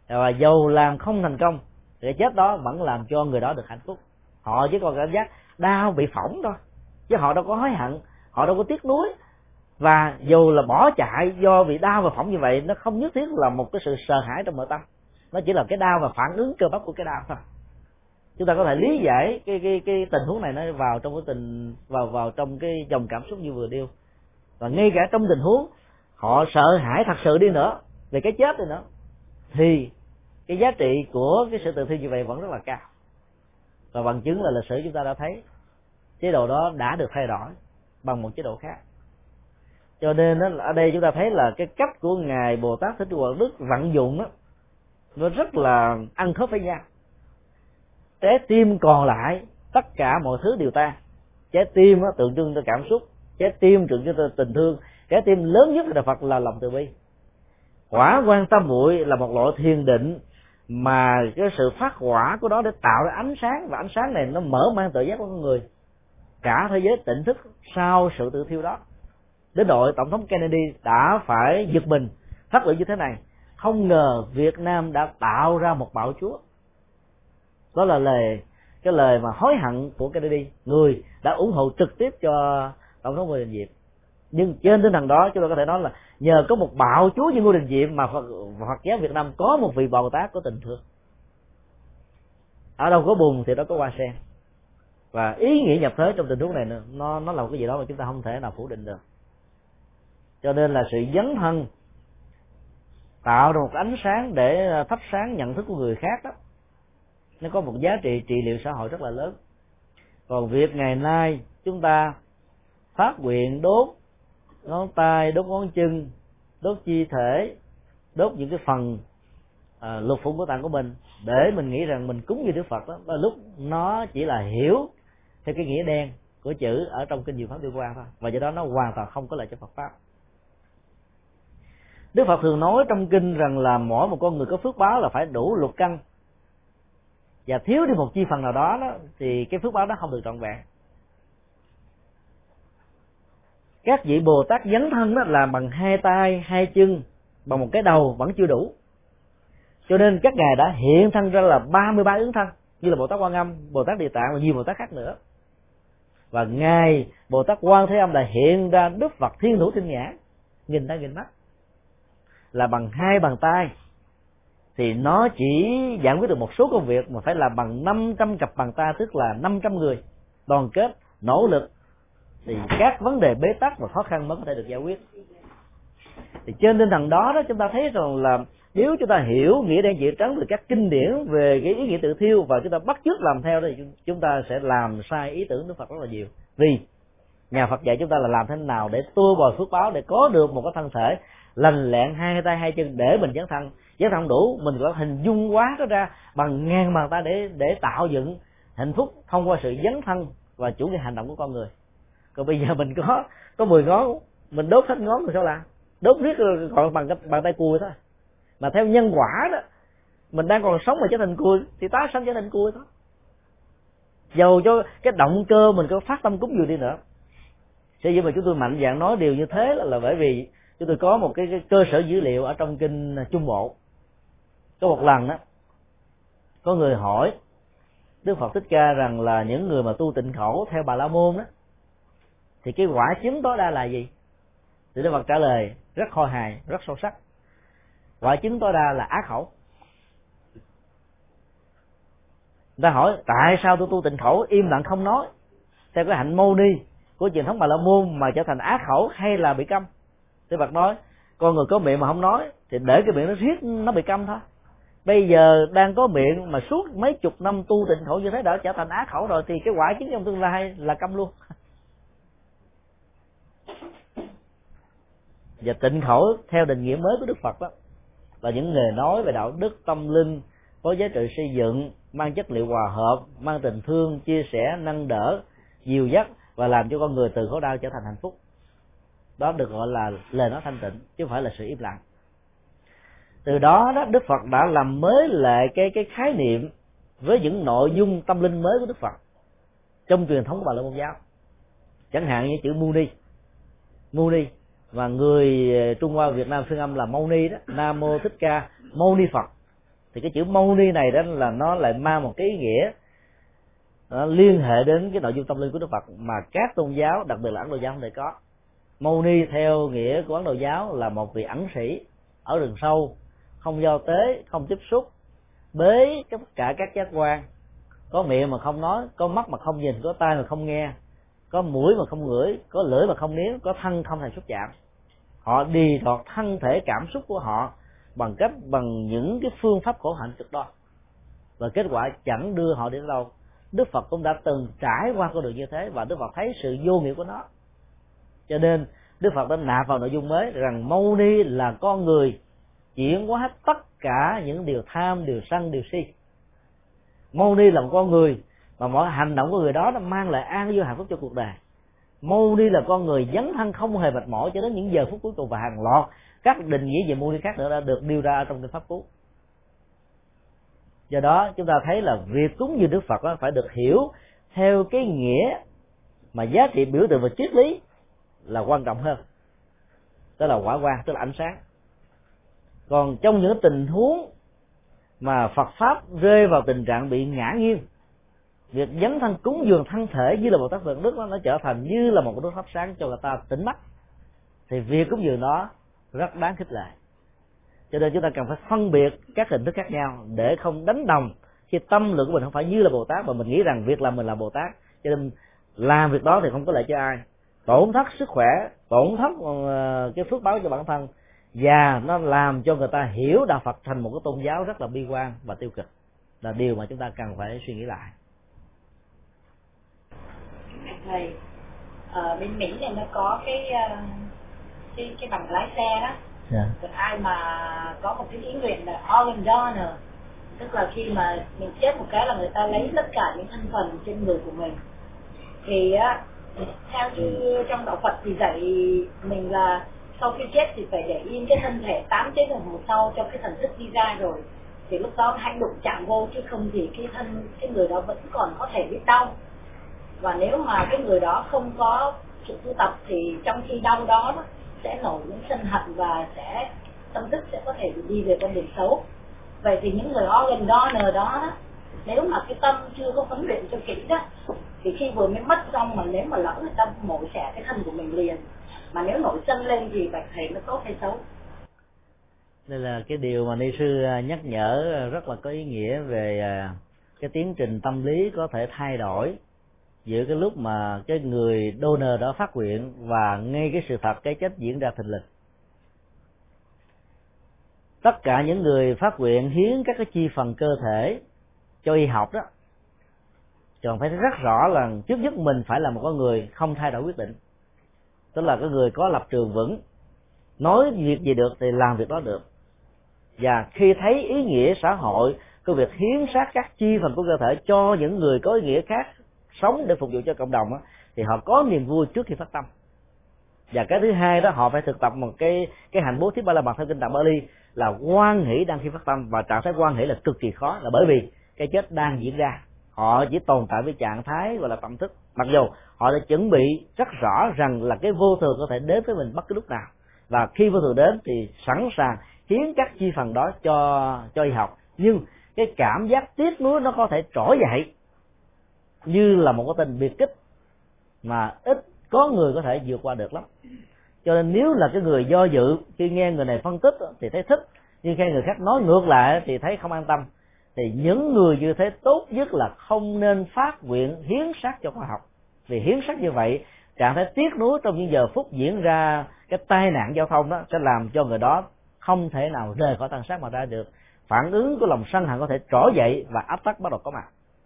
và dầu làm không thành công thì cái chết đó vẫn làm cho người đó được hạnh phúc. Họ chỉ còn cảm giác đau bị phỏng thôi, chứ họ đâu có hối hận, họ đâu có tiếc nuối. Và dù là bỏ chạy do bị đau và phỏng như vậy, nó không nhất thiết là một cái sự sợ hãi trong nội tâm, nó chỉ là cái đau và phản ứng cơ bắp của cái đau thôi. Chúng ta có thể lý giải cái cái cái tình huống này nó vào trong cái tình vào vào trong cái dòng cảm xúc như vừa điêu. Và ngay cả trong tình huống họ sợ hãi thật sự đi nữa về cái chết đi nữa, thì cái giá trị của cái sự tự thi như vậy vẫn rất là cao. Và bằng chứng là lịch sử chúng ta đã thấy chế độ đó đã được thay đổi bằng một chế độ khác. Cho nên đó, ở đây chúng ta thấy là cái cách của ngài Bồ Tát Thích Quảng Đức vận dụng đó, nó rất là ăn khớp với nhau. Trái tim còn lại tất cả mọi thứ đều tan. Trái tim đó, tượng trưng cho cảm xúc, trái tim tượng trưng cho tình thương, trái tim lớn nhất của Đạo Phật là lòng từ bi. Quả quan tâm muội là một loại thiền định mà cái sự phát hỏa của đó để tạo ra ánh sáng, và ánh sáng này nó mở mang tự giác của con người. Cả thế giới tỉnh thức sau sự tự thiêu đó. Đến đội Tổng thống Kennedy đã phải giật mình phát biểu như thế này: không ngờ Việt Nam đã tạo ra một bạo chúa. Đó là lời cái lời mà hối hận của Kennedy, người đã ủng hộ trực tiếp cho Tổng thống Ngô Đình Diệm. Nhưng trên tinh thần đó chúng ta có thể nói là nhờ có một bạo chúa như Ngô Đình Diệm mà Phật, Phật giáo Việt Nam có một vị Bồ Tát của tình thương. Ở đâu có bùn thì đó có hoa sen. Và ý nghĩa nhập thế trong tình huống này nó nó là một cái gì đó mà chúng ta không thể nào phủ định được. Cho nên là sự dấn thân tạo ra một ánh sáng để thắp sáng nhận thức của người khác đó, nó có một giá trị trị liệu xã hội rất là lớn. Còn việc ngày nay chúng ta phát nguyện đốt ngón tay, đốt ngón chân, đốt chi thể, đốt những cái phần à, lục phủ của tạng của mình để mình nghĩ rằng mình cúng như Đức Phật đó, và lúc nó chỉ là hiểu theo cái nghĩa đen của chữ ở trong kinh Diệu Pháp Liên Quan thôi, và do đó nó hoàn toàn không có lợi cho Phật pháp. Đức Phật thường nói trong kinh rằng là mỗi một con người có phước báo là phải đủ lục căn, và thiếu đi một chi phần nào đó, đó thì cái phước báo đó không được trọn vẹn. Các vị Bồ Tát dấn thân đó là bằng hai tay, hai chân, bằng một cái đầu vẫn chưa đủ. Cho nên các ngài đã hiện thân ra là ba mươi ba ứng thân, như là Bồ Tát Quan Âm, Bồ Tát Địa Tạng và nhiều Bồ Tát khác nữa. Và ngài Bồ Tát Quan Thế Âm đã hiện ra Đức Phật Thiên Thủ Thiên Nhãn, nghìn tay nghìn mắt, là bằng hai bàn tay thì nó chỉ giải quyết được một số công việc, mà phải là bằng năm trăm cặp bàn tay, tức là năm trăm người đoàn kết nỗ lực thì các vấn đề bế tắc và khó khăn mới có thể được giải quyết. Thì trên tinh thần đó đó chúng ta thấy rằng là nếu chúng ta hiểu nghĩa đen chữ trắng từ các kinh điển về cái ý nghĩa tự thiêu và chúng ta bắt chước làm theo thì chúng ta sẽ làm sai ý tưởng Đức Phật rất là nhiều. Vì nhà Phật dạy chúng ta là làm thế nào để tua bồi phước báo, để có được một cái thân thể lành lẹn, hai tay hai chân để mình dấn thân. Dấn thân đủ, mình có hình dung quá nó ra bằng ngàn bàn tay để để tạo dựng hạnh phúc thông qua sự dấn thân và chủ nghĩa hành động của con người. Còn bây giờ mình có có mười ngón, mình đốt hết ngón rồi sao làm? Đốt riết còn bằng cái bàn tay cùi thôi. Mà theo nhân quả đó, mình đang còn sống mà trở thành cùi thì tái sanh trở thành cùi thôi. Dầu cho cái động cơ mình có phát tâm cúng dường đi nữa. Sở dĩ mà chúng tôi mạnh dạn nói điều như thế là, là bởi vì chúng tôi có một cái, cái cơ sở dữ liệu ở trong kinh Trung Bộ. Có một lần đó, có người hỏi Đức Phật Thích Ca rằng là những người mà tu tịnh khẩu theo Bà La Môn đó, thì cái quả chứng tối đa là gì? Thì Đức Phật trả lời rất khôi hài, rất sâu sắc. Quả chứng tối đa là ác khẩu. Người ta hỏi tại sao tôi tu tịnh khẩu im lặng không nói theo cái hạnh mâu ni của truyền thống Bà La Môn mà trở thành ác khẩu hay là bị câm? Đức Phật nói con người có miệng mà không nói thì để cái miệng nó riết nó bị câm thôi. Bây giờ đang có miệng mà suốt mấy chục năm tu tịnh khẩu như thế đã trở thành ác khẩu rồi, thì cái quả chứng trong tương lai là câm luôn. Và tịnh khẩu theo định nghĩa mới của Đức Phật đó là những nghề nói về đạo đức tâm linh, có giá trị xây dựng, mang chất liệu hòa hợp, mang tình thương, chia sẻ, nâng đỡ, dìu dắt và làm cho con người từ khổ đau trở thành hạnh phúc. Đó được gọi là lời nói thanh tịnh, chứ không phải là sự im lặng. Từ đó đó Đức Phật đã làm mới lại cái cái khái niệm với những nội dung tâm linh mới của Đức Phật trong truyền thống của Bà La Môn giáo. Chẳng hạn như chữ Muni, Muni và người Trung Hoa Việt Nam phiên âm là Mâu Ni đó, Nam Mô Thích Ca Mâu Ni Phật. Thì cái chữ mâu ni này đó là nó lại mang một cái ý nghĩa nó liên hệ đến cái nội dung tâm linh của Đức Phật mà các tôn giáo, đặc biệt là Ấn Độ giáo không thể có. Mâu ni theo nghĩa của Ấn Độ giáo là một vị ẩn sĩ ở rừng sâu, không giao tế, không tiếp xúc, bế tất cả các giác quan, có miệng mà không nói, có mắt mà không nhìn, có tai mà không nghe, có mũi mà không ngửi, có lưỡi mà không nếm, có thân không thể xúc chạm. Họ đi đọt thân thể cảm xúc của họ bằng cách bằng những cái phương pháp khổ hạnh cực đoan, và kết quả chẳng đưa họ đến đâu. Đức Phật cũng đã từng trải qua con đường như thế, và Đức Phật thấy sự vô nghĩa của nó, cho nên Đức Phật đã nạp vào nội dung mới rằng mâu ni là con người chuyển hóa hết tất cả những điều tham, điều sân, điều si. Mâu ni là một con người mà mọi hành động của người đó nó mang lại an vui hạnh phúc cho cuộc đời. Mâu ni là con người dấn thân không hề mệt mỏi cho đến những giờ phút cuối cùng, và hàng loạt các định nghĩa về mâu ni khác nữa đã được nêu ra trong kinh Pháp Cú. Do đó chúng ta thấy là việc cúng dường Đức Phật phải được hiểu theo cái nghĩa mà giá trị biểu tượng và triết lý là quan trọng hơn, đó là quả quang, tức là ánh sáng. Còn trong những tình huống mà Phật pháp rơi vào tình trạng bị ngã nghiêng, việc dấn thân cúng dường thân thể như là Bồ Tát Phật Đức đó, nó trở thành như là một đốt thắp sáng cho người ta tỉnh mắt, thì việc cúng dường đó rất đáng khích lệ. Cho nên chúng ta cần phải phân biệt các hình thức khác nhau để không đánh đồng khi tâm lượng của mình không phải như là Bồ Tát, mà mình nghĩ rằng việc làm mình là Bồ Tát, cho nên làm việc đó thì không có lợi cho ai, tổn thất sức khỏe, tổn thất cái phước báo cho bản thân, và nó làm cho người ta hiểu đạo Phật thành một cái tôn giáo rất là bi quan và tiêu cực, là điều mà chúng ta cần phải suy nghĩ lại. Thầy, ở bên Mỹ này nó có cái cái, cái bằng lái xe đó. Yeah. Còn ai mà có một cái ý nguyện là organ donor, tức là khi mà mình chết một cái là người ta lấy tất cả những thành phần trên người của mình, thì á theo như trong đạo Phật thì dạy mình là sau khi chết thì phải để yên cái thân thể tám tiếng đồng hồ sau cho cái thần thức đi ra rồi, thì lúc đó hãy đụng chạm vô, chứ không thì cái thân cái người đó vẫn còn có thể biết đau. Và nếu mà cái người đó không có sự tu tập thì trong khi đau đó, đó sẽ nổi những sân hận và sẽ tâm thức sẽ có thể đi về con đường xấu. Vậy thì những người organ donor đó, đó nếu mà cái tâm chưa có huấn luyện cho kỹ đó, thì khi vừa mới mất xong mà nếu mà lỡ người ta mổ xẻ cái thân của mình liền, mà nếu nổi sân lên thì bạch thầy nó tốt hay xấu? Đây là cái điều mà ni sư nhắc nhở rất là có ý nghĩa về cái tiến trình tâm lý có thể thay đổi giữa cái lúc mà cái người donor đó phát nguyện và ngay cái sự thật cái chết diễn ra thình lình. Tất cả những người phát nguyện hiến các cái chi phần cơ thể cho y học đó, còn phải rất rõ là trước nhất mình phải là một con người không thay đổi quyết định, tức là cái người có lập trường vững, nói việc gì được thì làm việc đó được. Và khi thấy ý nghĩa xã hội của việc hiến xác các chi phần của cơ thể cho những người có ý nghĩa khác sống để phục vụ cho cộng đồng đó, thì họ có niềm vui trước khi phát tâm. Và cái thứ hai đó, họ phải thực tập một cái cái hạnh bố thí ba la mật theo kinh Tạng Bali là hoan hỷ đang khi phát tâm, và trạng thái hoan hỷ là cực kỳ khó, là bởi vì cái chết đang diễn ra. Họ chỉ tồn tại với trạng thái gọi là tâm thức, mặc dù họ đã chuẩn bị rất rõ rằng là cái vô thường có thể đến với mình bất cứ lúc nào, và khi vô thường đến thì sẵn sàng hiến các chi phần đó cho cho y học. Nhưng cái cảm giác tiếc nuối nó có thể trỗi dậy như là một cái tình biệt kích mà ít có người có thể vượt qua được lắm. Cho nên nếu là cái người do dự, khi nghe người này phân tích thì thấy thích, nhưng khi người khác nói ngược lại thì thấy không an tâm, thì những người như thế tốt nhất là không nên phát nguyện hiến xác cho khoa học. Vì hiến xác như vậy, trạng thái tiếc nuối trong những giờ phút diễn ra cái tai nạn giao thông đó sẽ làm cho người đó không thể nào rời khỏi thân xác mà ra được. Phản ứng của lòng sân hận có thể trỗi dậy và áp tắc bắt đầu có mặt.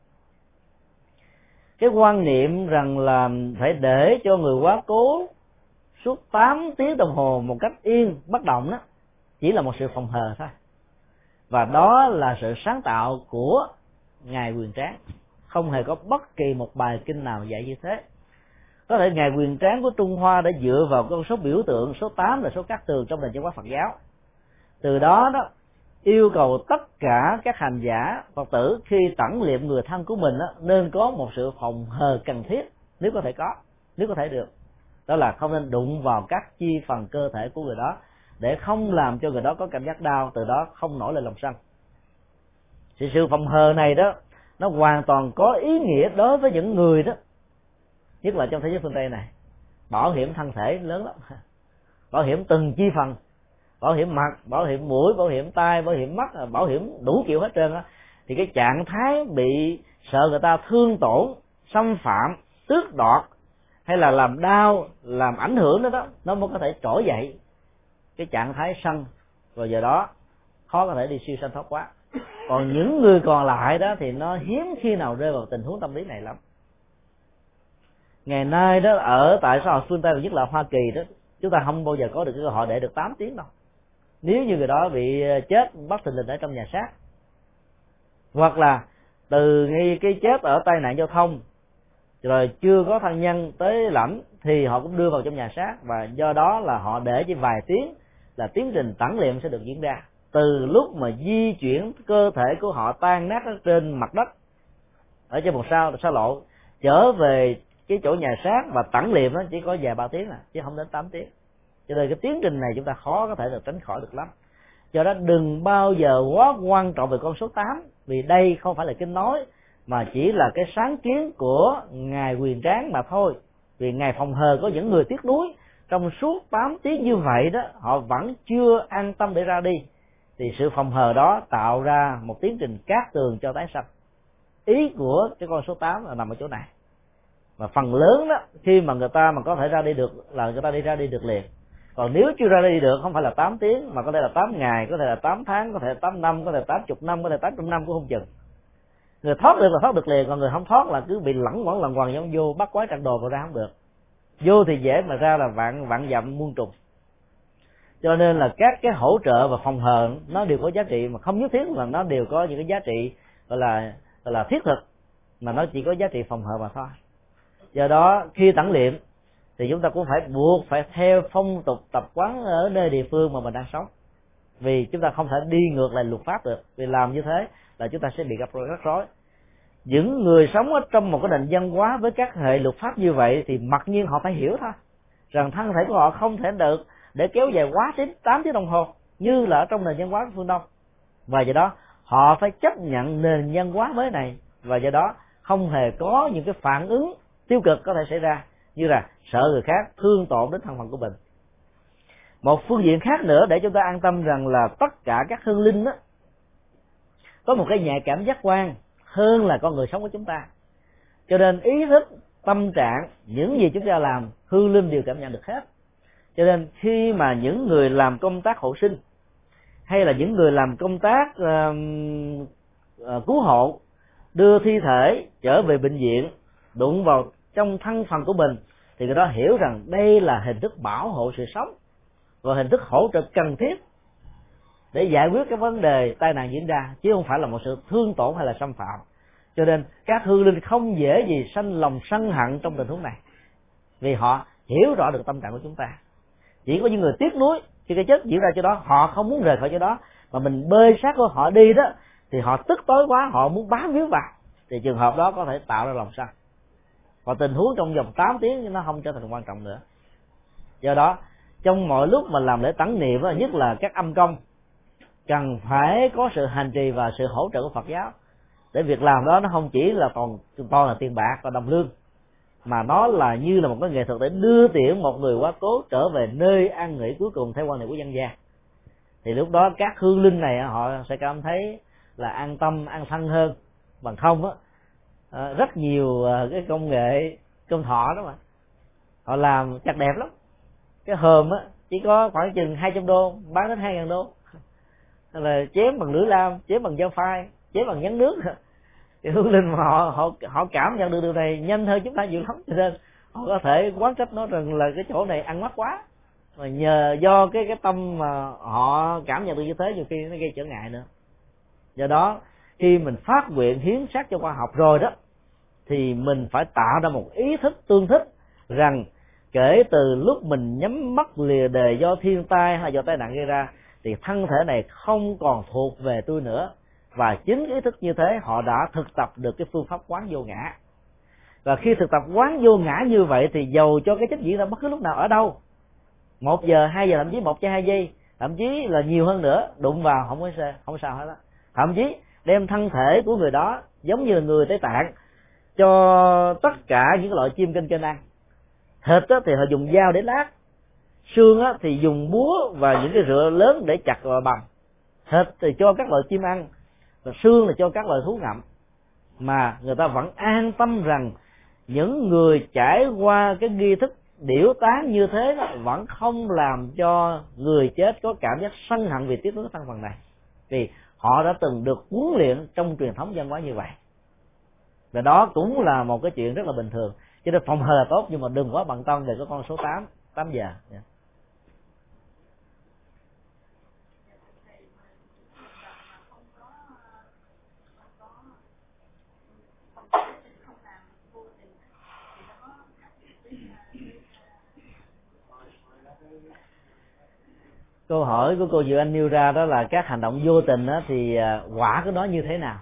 Cái quan niệm rằng là phải để cho người quá cố suốt tám tiếng đồng hồ một cách yên bất động đó chỉ là một sự phòng hờ thôi, và đó là sự sáng tạo của Ngài Quyền Tráng. Không hề có bất kỳ một bài kinh nào dạy như thế. Có thể Ngài Quyền Tráng của Trung Hoa đã dựa vào con số biểu tượng số tám là số cát tường trong nền văn hóa Phật giáo, từ đó đó yêu cầu tất cả các hành giả Phật tử khi tẩn liệm người thân của mình đó, nên có một sự phòng hờ cần thiết, nếu có thể có, nếu có thể được. Đó là không nên đụng vào các chi phần cơ thể của người đó để không làm cho người đó có cảm giác đau, từ đó không nổi lên lòng sân. Thì sự phòng hờ này đó nó hoàn toàn có ý nghĩa đối với những người đó, nhất là trong thế giới phương Tây này. Bảo hiểm thân thể lớn lắm, bảo hiểm từng chi phần, bảo hiểm mặt, bảo hiểm mũi, bảo hiểm tai, bảo hiểm mắt, bảo hiểm đủ kiểu hết trơn á. Thì cái trạng thái bị sợ người ta thương tổn, xâm phạm, tước đoạt hay là làm đau, làm ảnh hưởng đó đó, nó mới có thể trỗi dậy cái trạng thái sân, rồi giờ đó khó có thể đi siêu sanh thoát quá. Còn những người còn lại đó thì nó hiếm khi nào rơi vào tình huống tâm lý này lắm. Ngày nay đó ở tại xã hội phương Tây, nhất là Hoa Kỳ đó, chúng ta không bao giờ có được cái cơ hội để được tám tiếng đâu. Nếu như người đó bị chết bất thình lình ở trong nhà xác, hoặc là từ ngay cái chết ở tai nạn giao thông rồi chưa có thân nhân tới lãnh, thì họ cũng đưa vào trong nhà xác, và do đó là họ để chỉ vài tiếng là tiến trình tẩn liệm sẽ được diễn ra. Từ lúc mà di chuyển cơ thể của họ tan nát ở trên mặt đất, ở trên một sao xa lộ, trở về cái chỗ nhà xác và tẩn liệm nó chỉ có vài ba tiếng à, chứ không đến tám tiếng. Cho nên cái tiến trình này chúng ta khó có thể được tránh khỏi được lắm. Do đó đừng bao giờ quá quan trọng về con số tám, vì đây không phải là kinh nói, mà chỉ là cái sáng kiến của ngài Quyền Tráng mà thôi. Vì ngài phòng hờ có những người tiếc nuối trong suốt tám tiếng như vậy đó, họ vẫn chưa an tâm để ra đi, thì sự phòng hờ đó tạo ra một tiến trình cát tường cho tái sanh. Ý của cái con số tám là nằm ở chỗ này. Và phần lớn đó, khi mà người ta mà có thể ra đi được là người ta đi ra đi được liền. Còn nếu chưa ra đi được, không phải là tám tiếng, mà có thể là tám ngày, có thể là tám tháng, có thể là tám năm, có thể là tám mươi năm, có thể là tám trăm năm cũng không chừng. Người thoát được là thoát được liền, còn người không thoát là cứ bị lẳng quẩn lằng quằn giống vô bắt quái trận đồ mà ra không được. Vô thì dễ mà ra là vạn vạn dặm muôn trùng. Cho nên là các cái hỗ trợ và phòng hờ nó đều có giá trị, mà không nhất thiết là nó đều có những cái giá trị gọi là gọi là thiết thực, mà nó chỉ có giá trị phòng hờ mà thôi. Do đó khi tẩn liệm thì chúng ta cũng phải buộc phải theo phong tục tập quán ở nơi địa phương mà mình đang sống, vì chúng ta không thể đi ngược lại luật pháp được. Vì làm như thế là chúng ta sẽ bị gặp rắc rối. Những người sống ở trong một cái nền văn hóa với các hệ luật pháp như vậy thì mặc nhiên họ phải hiểu thôi, rằng thân thể của họ không thể được để kéo dài quá tám tiếng đồng hồ như là ở trong nền văn hóa phương Đông. Và do đó họ phải chấp nhận nền văn hóa mới này, và do đó không hề có những cái phản ứng tiêu cực có thể xảy ra, như là sợ người khác thương tổn đến thân phận của mình. Một phương diện khác nữa để chúng ta an tâm rằng là tất cả các hương linh đó có một cái nhạy cảm giác quan hơn là con người sống của chúng ta. Cho nên ý thức, tâm trạng, những gì chúng ta làm, hương linh đều cảm nhận được hết. Cho nên khi mà những người làm công tác hộ sinh hay là những người làm công tác uh, uh, cứu hộ, đưa thi thể trở về bệnh viện, đụng vào trong thân phần của mình, thì người đó hiểu rằng đây là hình thức bảo hộ sự sống và hình thức hỗ trợ cần thiết để giải quyết cái vấn đề tai nạn diễn ra, chứ không phải là một sự thương tổn hay là xâm phạm. Cho nên các hương linh không dễ gì sanh lòng sân hận trong tình huống này, vì họ hiểu rõ được tâm trạng của chúng ta. Chỉ có những người tiếc nuối khi cái chết diễn ra chỗ đó, họ không muốn rời khỏi chỗ đó, mà mình bơi sát của họ đi đó, thì họ tức tối quá, họ muốn bám víu vào, thì trường hợp đó có thể tạo ra lòng sân. Còn tình huống trong vòng tám tiếng nó không trở thành quan trọng nữa. Do đó trong mọi lúc mà làm lễ tẩn niệm, nhất là các âm công, cần phải có sự hành trì và sự hỗ trợ của Phật giáo, để việc làm đó nó không chỉ là còn toàn là tiền bạc và đồng lương, mà nó là như là một cái nghệ thuật để đưa tiễn một người quá cố trở về nơi an nghỉ cuối cùng theo quan niệm của dân gian. Thì lúc đó các hương linh này họ sẽ cảm thấy là an tâm, an thân hơn. Bằng không á, rất nhiều cái công nghệ công thọ đó mà họ làm chặt đẹp lắm, cái hòm á chỉ có khoảng chừng hai trăm đô bán đến hai ngàn đô, là chém bằng lưỡi lam, chém bằng dao phai, chém bằng nhắn nước. Thì hương linh mà họ họ họ cảm nhận được điều này nhanh hơn chúng ta nhiều lắm, cho nên họ có thể quán trách nó rằng là cái chỗ này ăn mắc quá, mà nhờ do cái cái tâm mà họ cảm nhận được như thế, nhiều khi nó gây trở ngại nữa. Do đó khi mình phát nguyện hiến xác cho khoa học rồi đó, thì mình phải tạo ra một ý thức tương thích rằng kể từ lúc mình nhắm mắt lìa đời do thiên tai hay do tai nạn gây ra, thì thân thể này không còn thuộc về tôi nữa. Và chính ý thức như thế họ đã thực tập được cái phương pháp quán vô ngã. Và khi thực tập quán vô ngã như vậy, thì dầu cho cái chết diễn ra bất cứ lúc nào ở đâu, một giờ, hai giờ, thậm chí một cho hai giây, thậm chí là nhiều hơn nữa, đụng vào không có sao, không sao hết đó. Thậm chí đem thân thể của người đó giống như người Tây Tạng cho tất cả những loại chim trên kênh ăn. Thịt á, thì họ dùng dao để lát, xương á, thì dùng búa và những cái rựa lớn để chặt vào bằng. Thịt thì cho các loại chim ăn, và xương là cho các loại thú ngậm. Mà người ta vẫn an tâm rằng những người trải qua cái nghi thức điểu tán như thế đó, vẫn không làm cho người chết có cảm giác sân hận vì tiếc nuối thân phần này, vì họ đã từng được huấn luyện trong truyền thống văn hóa như vậy. Và đó cũng là một cái chuyện rất là bình thường. Cho nên phòng hờ là tốt, nhưng mà đừng quá bận tâm về cái con số tám, tám giờ. Yeah. Câu hỏi của cô Diệu Anh nêu ra đó là các hành động vô tình đó, thì quả của nó như thế nào?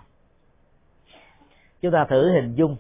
Chúng ta thử hình dung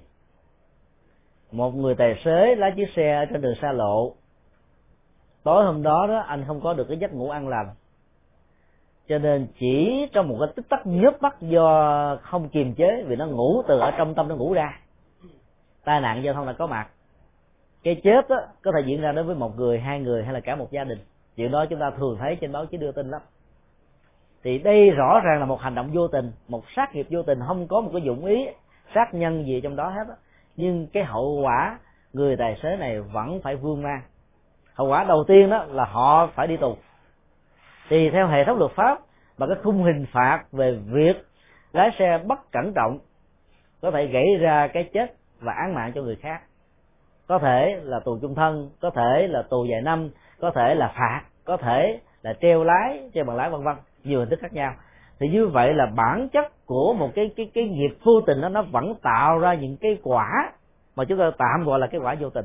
một người tài xế lái chiếc xe ở trên đường xa lộ. Tối hôm đó đó anh không có được cái giấc ngủ an lành, cho nên chỉ trong một cái tích tắc nhớp mắt do không kiềm chế, vì nó ngủ từ ở trong tâm nó ngủ ra, tai nạn giao thông đã có mặt. Cái chết đó có thể diễn ra đối với một người, hai người hay là cả một gia đình. Chuyện đó chúng ta thường thấy trên báo chí đưa tin lắm. Thì đây rõ ràng là một hành động vô tình, một sát nghiệp vô tình, không có một cái dụng ý sát nhân gì trong đó hết đó. Nhưng cái hậu quả người tài xế này vẫn phải vương mang. Hậu quả đầu tiên đó là họ phải đi tù. Thì theo hệ thống luật pháp và cái khung hình phạt về việc lái xe bất cẩn trọng có thể gây ra cái chết và án mạng cho người khác. Có thể là tù chung thân, có thể là tù vài năm, có thể là phạt, có thể là treo lái, treo bằng lái, vân vân, nhiều hình thức khác nhau. Thì như vậy là bản chất của một cái cái cái nghiệp vô tình đó, nó vẫn tạo ra những cái quả mà chúng ta tạm gọi là cái quả vô tình.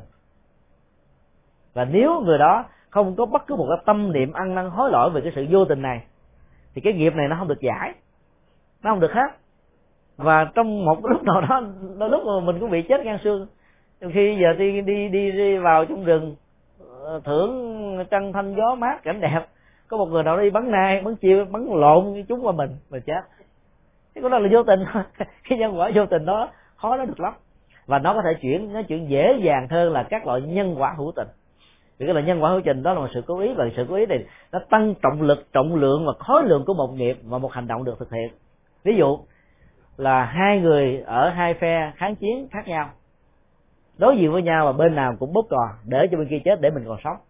Và nếu người đó không có bất cứ một cái tâm niệm ăn năn hối lỗi về cái sự vô tình này, thì cái nghiệp này nó không được giải, nó không được hết. Và trong một lúc nào đó, đôi lúc mà mình cũng bị chết ngang xương. Khi giờ đi đi đi, đi vào trong rừng thưởng trăng thanh gió mát cảnh đẹp, có một người nào đi bắn nai, bắn chiêu, bắn lộn chúng qua mình, mình chết. Cái đó là vô tình. Cái nhân quả vô tình đó khó nói được lắm, và nó có thể chuyển nó chuyển dễ dàng hơn là các loại nhân quả hữu tình. Vì cái loại nhân quả hữu tình đó là một sự cố ý, và sự cố ý này nó tăng trọng lực, trọng lượng và khối lượng của một nghiệp và một hành động được thực hiện. Ví dụ là hai người ở hai phe kháng chiến khác nhau, đối diện với nhau và bên nào cũng bóp cò để cho bên kia chết để mình còn sống.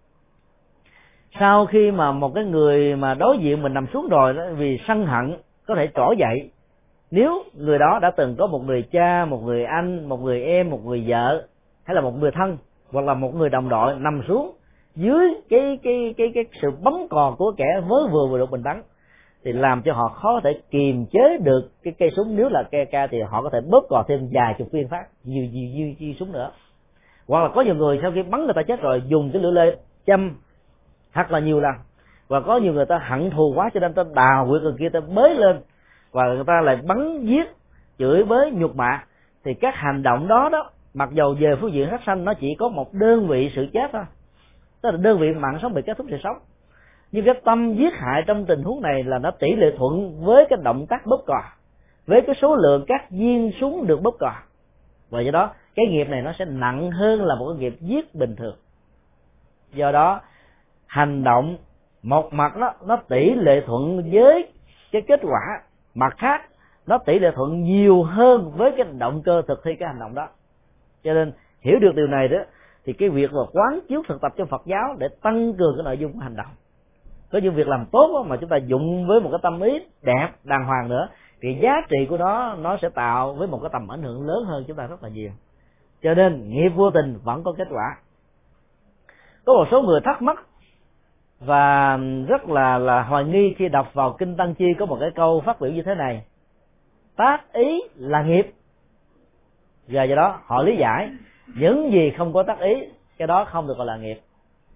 Sau khi mà một cái người mà đối diện mình nằm xuống rồi đó, vì sân hận có thể trỗi dậy. Nếu người đó đã từng có một người cha, một người anh, một người em, một người vợ, hay là một người thân, hoặc là một người đồng đội nằm xuống dưới cái cái cái cái sự bấm cò của kẻ mới vừa vừa được bình bắn, thì làm cho họ khó thể kiềm chế được cái cây súng. Nếu là cây ca thì họ có thể bóp cò thêm vài chục viên phát, nhiều nhiều nhiều, nhiều súng nữa. Hoặc là có nhiều người sau khi bắn người ta chết rồi dùng cái lưỡi lê châm thật là nhiều lần, và có nhiều người ta hận thù quá cho nên ta đào quyệt người kia, ta bới lên và người ta lại bắn giết, chửi bới, nhục mạ. Thì các hành động đó đó, mặc dầu về phương diện sát sanh nó chỉ có một đơn vị sự chết thôi, tức là đơn vị mạng sống bị kết thúc sự sống, nhưng cái tâm giết hại trong tình huống này là nó tỷ lệ thuận với cái động tác bóp cò, với cái số lượng các viên súng được bóp cò, và do đó cái nghiệp này nó sẽ nặng hơn là một cái nghiệp giết bình thường. Do đó hành động một mặt đó, nó tỷ lệ thuận với cái kết quả, mặt khác nó tỷ lệ thuận nhiều hơn với cái động cơ thực thi cái hành động đó. Cho nên hiểu được điều này đó, thì cái việc mà quán chiếu thực tập trong Phật giáo để tăng cường cái nội dung của hành động, có những việc làm tốt đó, mà chúng ta dụng với một cái tâm ý đẹp đàng hoàng nữa, thì giá trị của nó nó sẽ tạo với một cái tầm ảnh hưởng lớn hơn chúng ta rất là nhiều. Cho nên nghiệp vô tình vẫn có kết quả. Có một số người thắc mắc và rất là là hoài nghi khi đọc vào kinh Tăng Chi có một cái câu phát biểu như thế này: tác ý là nghiệp. Và do đó họ lý giải những gì không có tác ý, cái đó không được gọi là nghiệp.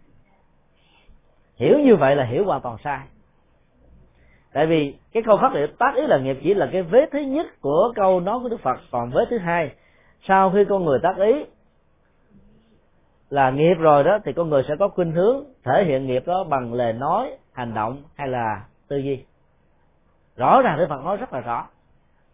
Hiểu như vậy là hiểu hoàn toàn sai. Tại vì cái câu phát biểu tác ý là nghiệp chỉ là cái vế thứ nhất của câu nói của Đức Phật. Còn vế thứ hai, sau khi con người tác ý là nghiệp rồi đó, thì con người sẽ có khuynh hướng thể hiện nghiệp đó bằng lời nói, hành động hay là tư duy. Rõ ràng Đức Phật nói rất là rõ.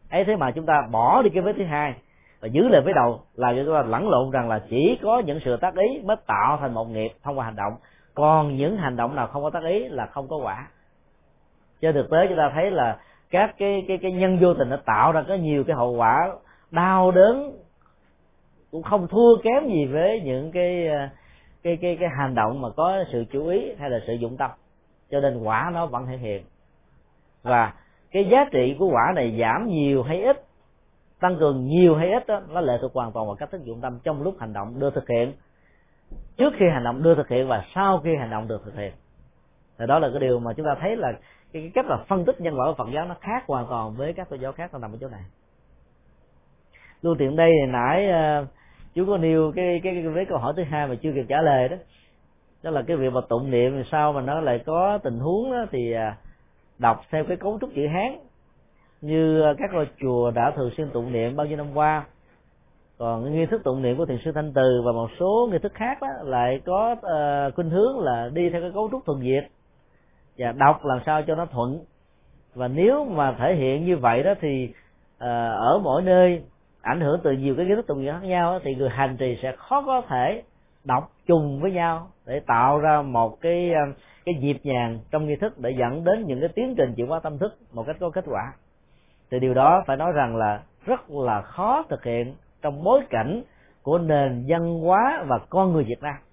ấy thế mà chúng ta bỏ đi cái vế thứ hai và giữ lại vế đầu, làm cho chúng ta lẫn lộn rằng là chỉ có những sự tác ý mới tạo thành một nghiệp thông qua hành động, còn những hành động nào không có tác ý là không có quả. Trên thực tế chúng ta thấy là các cái cái cái nhân vô tình đã tạo ra có nhiều cái hậu quả đau đớn cũng không thua kém gì với những cái cái cái cái hành động mà có sự chú ý hay là sự dụng tâm, cho nên quả nó vẫn thể hiện. Và cái giá trị của quả này giảm nhiều hay ít, tăng cường nhiều hay ít đó, nó lệ thuộc hoàn toàn vào cách thức dụng tâm trong lúc hành động đưa thực hiện, trước khi hành động đưa thực hiện và sau khi hành động được thực hiện. Thì đó là cái điều mà chúng ta thấy là cái, cái cách là phân tích nhân quả của Phật giáo nó khác hoàn toàn với các tôn giáo khác, nó nằm ở chỗ này. Lưu tiện đây thì nãy uh, chú có nêu cái cái cái, cái câu hỏi thứ hai mà chưa kịp trả lời đó, đó là cái việc mà tụng niệm thì sao mà nó lại có tình huống đó, thì uh, đọc theo cái cấu trúc chữ Hán như các ngôi chùa đã thường xuyên tụng niệm bao nhiêu năm qua. Còn nghi thức tụng niệm của thiền sư Thanh Từ và một số nghi thức khác đó lại có uh, khuynh hướng là đi theo cái cấu trúc thuần Việt và đọc làm sao cho nó thuận. Và nếu mà thể hiện như vậy đó thì uh, ở mỗi nơi ảnh hưởng từ nhiều cái nghi thức tụng niệm khác nhau đó, thì người hành trì sẽ khó có thể đọc chung với nhau để tạo ra một cái uh, cái nhịp nhàng trong nghi thức để dẫn đến những cái tiến trình chuyển hóa tâm thức một cách có kết quả. Thì điều đó phải nói rằng là rất là khó thực hiện trong bối cảnh của nền văn hóa và con người Việt Nam.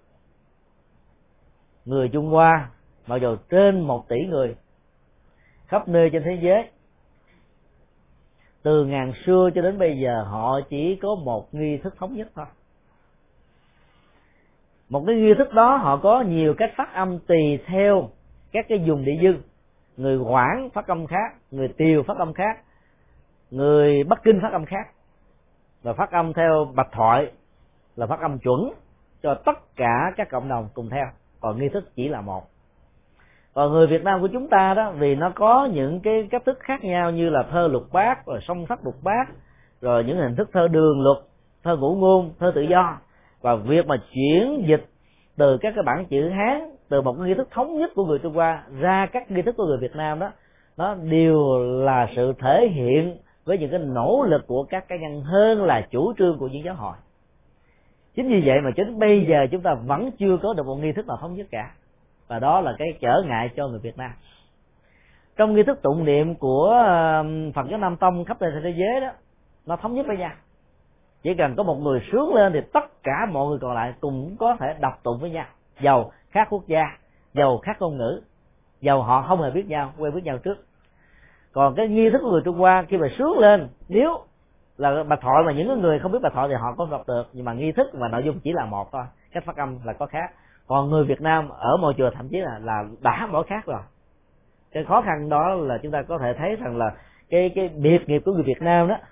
Người Trung Hoa mặc dù trên một tỷ người khắp nơi trên thế giới, từ ngàn xưa cho đến bây giờ họ chỉ có một nghi thức thống nhất thôi. Một cái nghi thức đó họ có nhiều cách phát âm tùy theo các cái vùng địa dư. Người Quảng phát âm khác, người Tiều phát âm khác, người Bắc Kinh phát âm khác, và phát âm theo Bạch Thoại là phát âm chuẩn cho tất cả các cộng đồng cùng theo, còn nghi thức chỉ là một. Còn người Việt Nam của chúng ta đó, vì nó có những cái cách thức khác nhau như là thơ lục bát, rồi song sắc lục bát, rồi những hình thức thơ đường luật, thơ ngũ ngôn, thơ tự do, và việc mà chuyển dịch từ các cái bản chữ Hán, từ một cái nghi thức thống nhất của người Trung Hoa ra các nghi thức của người Việt Nam đó, nó đều là sự thể hiện với những cái nỗ lực của các cá nhân hơn là chủ trương của những giáo hội. Chính vì vậy mà chính bây giờ chúng ta vẫn chưa có được một nghi thức nào thống nhất cả, và đó là cái trở ngại cho người Việt Nam. Trong nghi thức tụng niệm của Phật giáo Nam Tông khắp nơi trên thế giới đó, nó thống nhất với nhau. Chỉ cần có một người sướng lên thì tất cả mọi người còn lại cũng có thể đọc tụng với nhau, dầu khác quốc gia, dầu khác ngôn ngữ, dầu họ không hề biết nhau, quen biết nhau trước. Còn cái nghi thức của người Trung Hoa khi mà sướng lên, nếu là Bạch Thoại mà những người không biết Bạch Thoại thì họ không đọc được, nhưng mà nghi thức và nội dung chỉ là một thôi, cách phát âm là có khác. Còn người Việt Nam ở mọi chùa thậm chí là là đã bỏ khác rồi. Cái khó khăn đó là chúng ta có thể thấy rằng là cái cái biệt nghiệp của người Việt Nam đó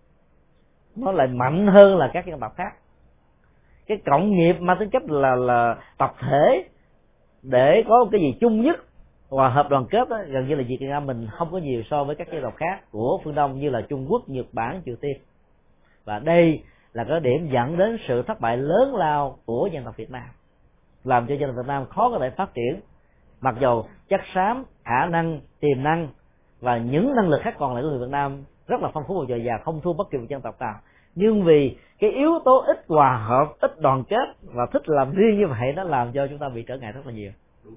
nó lại mạnh hơn là các dân tộc khác. Cái cộng nghiệp mang tính chất là là tập thể để có cái gì chung nhất hòa hợp đoàn kết đó, gần như là Việt Nam mình không có nhiều so với các dân tộc khác của phương Đông như là Trung Quốc, Nhật Bản, Triều Tiên. Và đây là cái điểm dẫn đến sự thất bại lớn lao của dân tộc Việt Nam, làm cho dân tộc Việt Nam khó có thể phát triển, mặc dù chất xám, khả năng, tiềm năng và những năng lực khác còn lại của người Việt Nam rất là phong phú và dồi dào, không thua bất kỳ một dân tộc nào. Nhưng vì cái yếu tố ít hòa hợp, ít đoàn kết và thích làm riêng như vậy, nó làm cho chúng ta bị trở ngại rất là nhiều.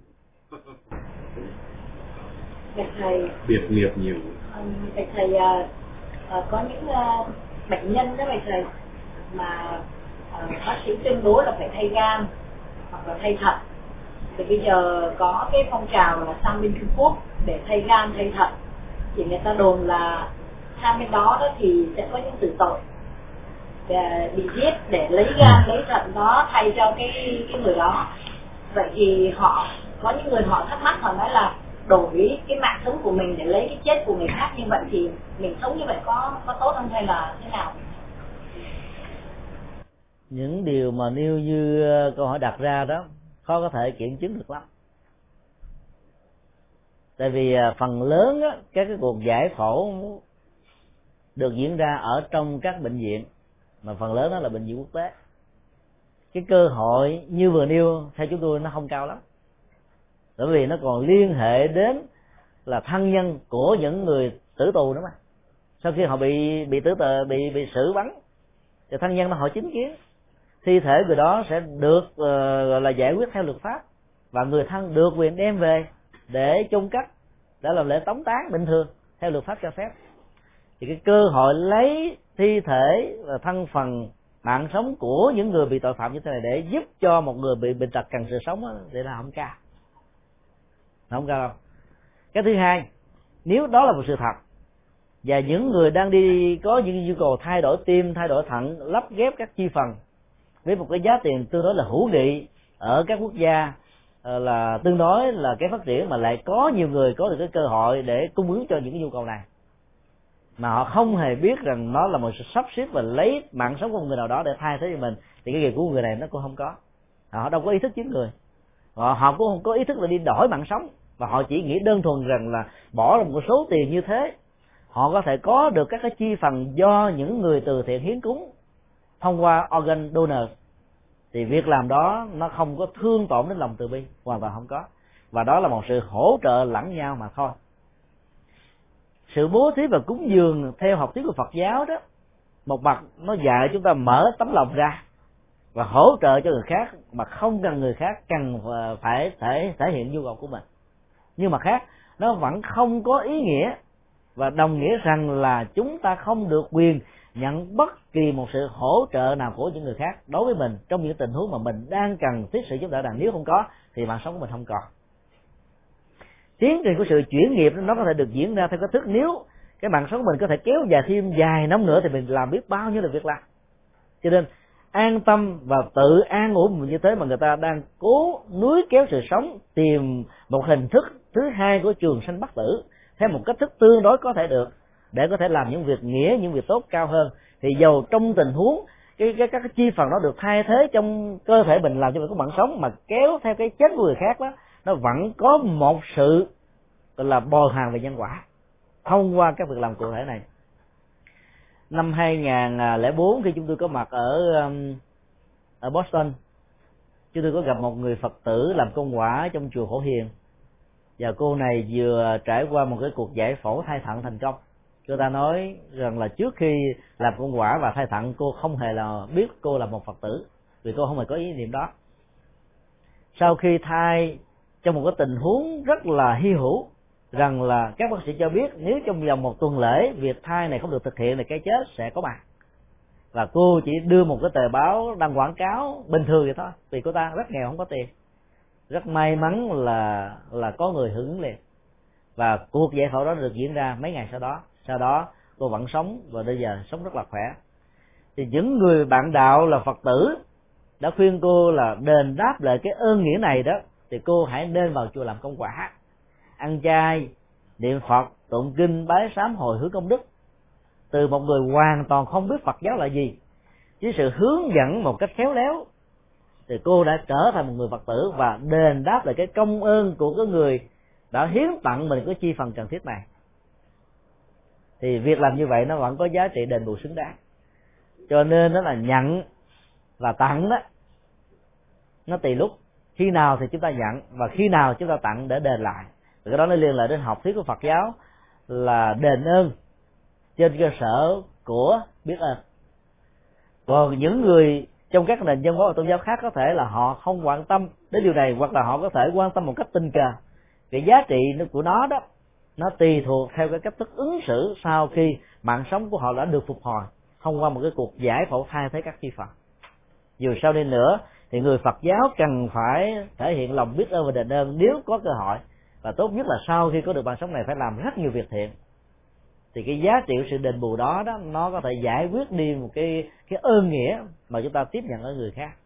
Bạch thầy, biệt nghiệp nhiều. Bạch thầy, à, à, có những à, bệnh nhân đó bạch thầy mà à, bác sĩ tuyên bố là phải thay gan hoặc là thay thận, thì bây giờ có cái phong trào là sang bên Trung Quốc để thay gan thay thận, thì người ta đồn là sang bên đó đó thì sẽ có những tử tội bị giết để lấy gan lấy thận đó thay cho cái cái người đó. Vậy thì họ có những người họ thắc mắc, họ nói là đổi cái mạng sống của mình để lấy cái chết của người khác, như vậy thì mình sống như vậy có có tốt không hay là thế nào? Những điều mà nêu như câu hỏi đặt ra đó khó có thể kiểm chứng được lắm. Tại vì phần lớn á, các cái cuộc giải phẫu được diễn ra ở trong các bệnh viện, mà phần lớn đó là bệnh viện quốc tế. Cái cơ hội như vừa nêu theo chúng tôi nó không cao lắm, bởi vì nó còn liên hệ đến là thân nhân của những người tử tù nữa mà, sau khi họ bị bị tử tờ bị bị xử bắn, thì thân nhân họ chứng kiến thi thể người đó sẽ được uh, gọi là giải quyết theo luật pháp, và người thân được quyền đem về để chôn cất, để làm lễ tống táng bình thường theo luật pháp cho phép. Thì cái cơ hội lấy thi thể và thân phần, mạng sống của những người bị tội phạm như thế này để giúp cho một người bị bệnh tật cần sự sống đó, thì là không cao, không cao đâu. Cái thứ hai, nếu đó là một sự thật và những người đang đi có những nhu cầu thay đổi tim, thay đổi thận, lắp ghép các chi phần với một cái giá tiền tương đối là hữu nghị ở các quốc gia là tương đối là cái phát triển, mà lại có nhiều người có được cái cơ hội để cung ứng cho những cái nhu cầu này, mà họ không hề biết rằng nó là một sự sắp xếp và lấy mạng sống của một người nào đó để thay thế cho mình, thì cái nghiệp của người này nó cũng không có. Họ đâu có ý thức giết người, họ, họ cũng không có ý thức là đi đổi mạng sống, và họ chỉ nghĩ đơn thuần rằng là bỏ ra một số tiền như thế họ có thể có được các cái chi phần do những người từ thiện hiến cúng thông qua organ donor. Thì việc làm đó nó không có thương tổn đến lòng từ bi, hoàn toàn không có, và đó là một sự hỗ trợ lẫn nhau mà thôi. Sự bố thí và cúng dường theo học thuyết của Phật giáo đó, một mặt nó dạy chúng ta mở tấm lòng ra và hỗ trợ cho người khác mà không cần người khác cần phải thể thể hiện nhu cầu của mình, nhưng mà khác nó vẫn không có ý nghĩa và đồng nghĩa rằng là chúng ta không được quyền nhận bất kỳ một sự hỗ trợ nào của những người khác đối với mình trong những tình huống mà mình đang cần thiết sự giúp đỡ nào. Nếu không có thì mạng sống của mình không còn. Tiến trình của sự chuyển nghiệp nó có thể được diễn ra theo cách thức, nếu cái mạng sống của mình có thể kéo dài thêm vài năm nữa thì mình làm biết bao nhiêu là việc làm. Cho nên an tâm và tự an ủi mình như thế mà người ta đang cố núi kéo sự sống, tìm một hình thức thứ hai của trường sanh bất tử theo một cách thức tương đối có thể được, để có thể làm những việc nghĩa, những việc tốt cao hơn. Thì dầu trong tình huống cái cái các cái chi phần đó được thay thế trong cơ thể mình làm cho mình có mạng sống, mà kéo theo cái chết của người khác đó, nó vẫn có một sự gọi là bồi hoàn về nhân quả thông qua các việc làm cụ thể này. Năm hai nghìn lẻ bốn khi chúng tôi có mặt ở ở Boston, chúng tôi có gặp một người Phật tử làm công quả trong chùa Phổ Hiền, và cô này vừa trải qua một cái cuộc giải phẫu thai thận thành công. Cô ta nói rằng là trước khi làm công quả và thai thận, cô không hề là biết cô là một Phật tử, vì cô không hề có ý niệm đó. Sau khi thai trong một cái tình huống rất là hy hữu, rằng là các bác sĩ cho biết nếu trong vòng một tuần lễ việc thai này không được thực hiện thì cái chết sẽ có mặt, và cô chỉ đưa một cái tờ báo đăng quảng cáo bình thường vậy thôi, vì cô ta rất nghèo, không có tiền. Rất may mắn là là có người hưởng ứng liền, và cuộc giải phẫu đó được diễn ra mấy ngày sau đó. Sau đó cô vẫn sống và bây giờ sống rất là khỏe. Thì những người bạn đạo là Phật tử đã khuyên cô là đền đáp lại cái ơn nghĩa này đó, thì cô hãy nên vào chùa làm công quả, ăn chay, niệm Phật, tụng kinh, bái sám, hồi hướng công đức. Từ một người hoàn toàn không biết Phật giáo là gì, với sự hướng dẫn một cách khéo léo, thì cô đã trở thành một người Phật tử và đền đáp lại cái công ơn của cái người đã hiến tặng mình cái chi phần cần thiết này. Thì việc làm như vậy nó vẫn có giá trị đền bù xứng đáng. Cho nên nó là nhận và tặng đó, nó tùy lúc, khi nào thì chúng ta nhận và khi nào chúng ta tặng để đền lại. Và cái đó nó liên lạc đến học thuyết của Phật giáo là đền ơn trên cơ sở của biết ơn. Còn những người trong các nền văn hóa và tôn giáo khác có thể là họ không quan tâm đến điều này, hoặc là họ có thể quan tâm một cách tình cờ. Cái giá trị của nó đó, nó tùy thuộc theo cái cách thức ứng xử sau khi mạng sống của họ đã được phục hồi thông qua một cái cuộc giải phẫu thay thế các chi phần. Dù sao đi nữa thì người Phật giáo cần phải thể hiện lòng biết ơn và đền ơn nếu có cơ hội, và tốt nhất là sau khi có được mạng sống này phải làm rất nhiều việc thiện. Thì cái giá trị của sự đền bù đó đó nó có thể giải quyết đi một cái cái ơn nghĩa mà chúng ta tiếp nhận ở người khác.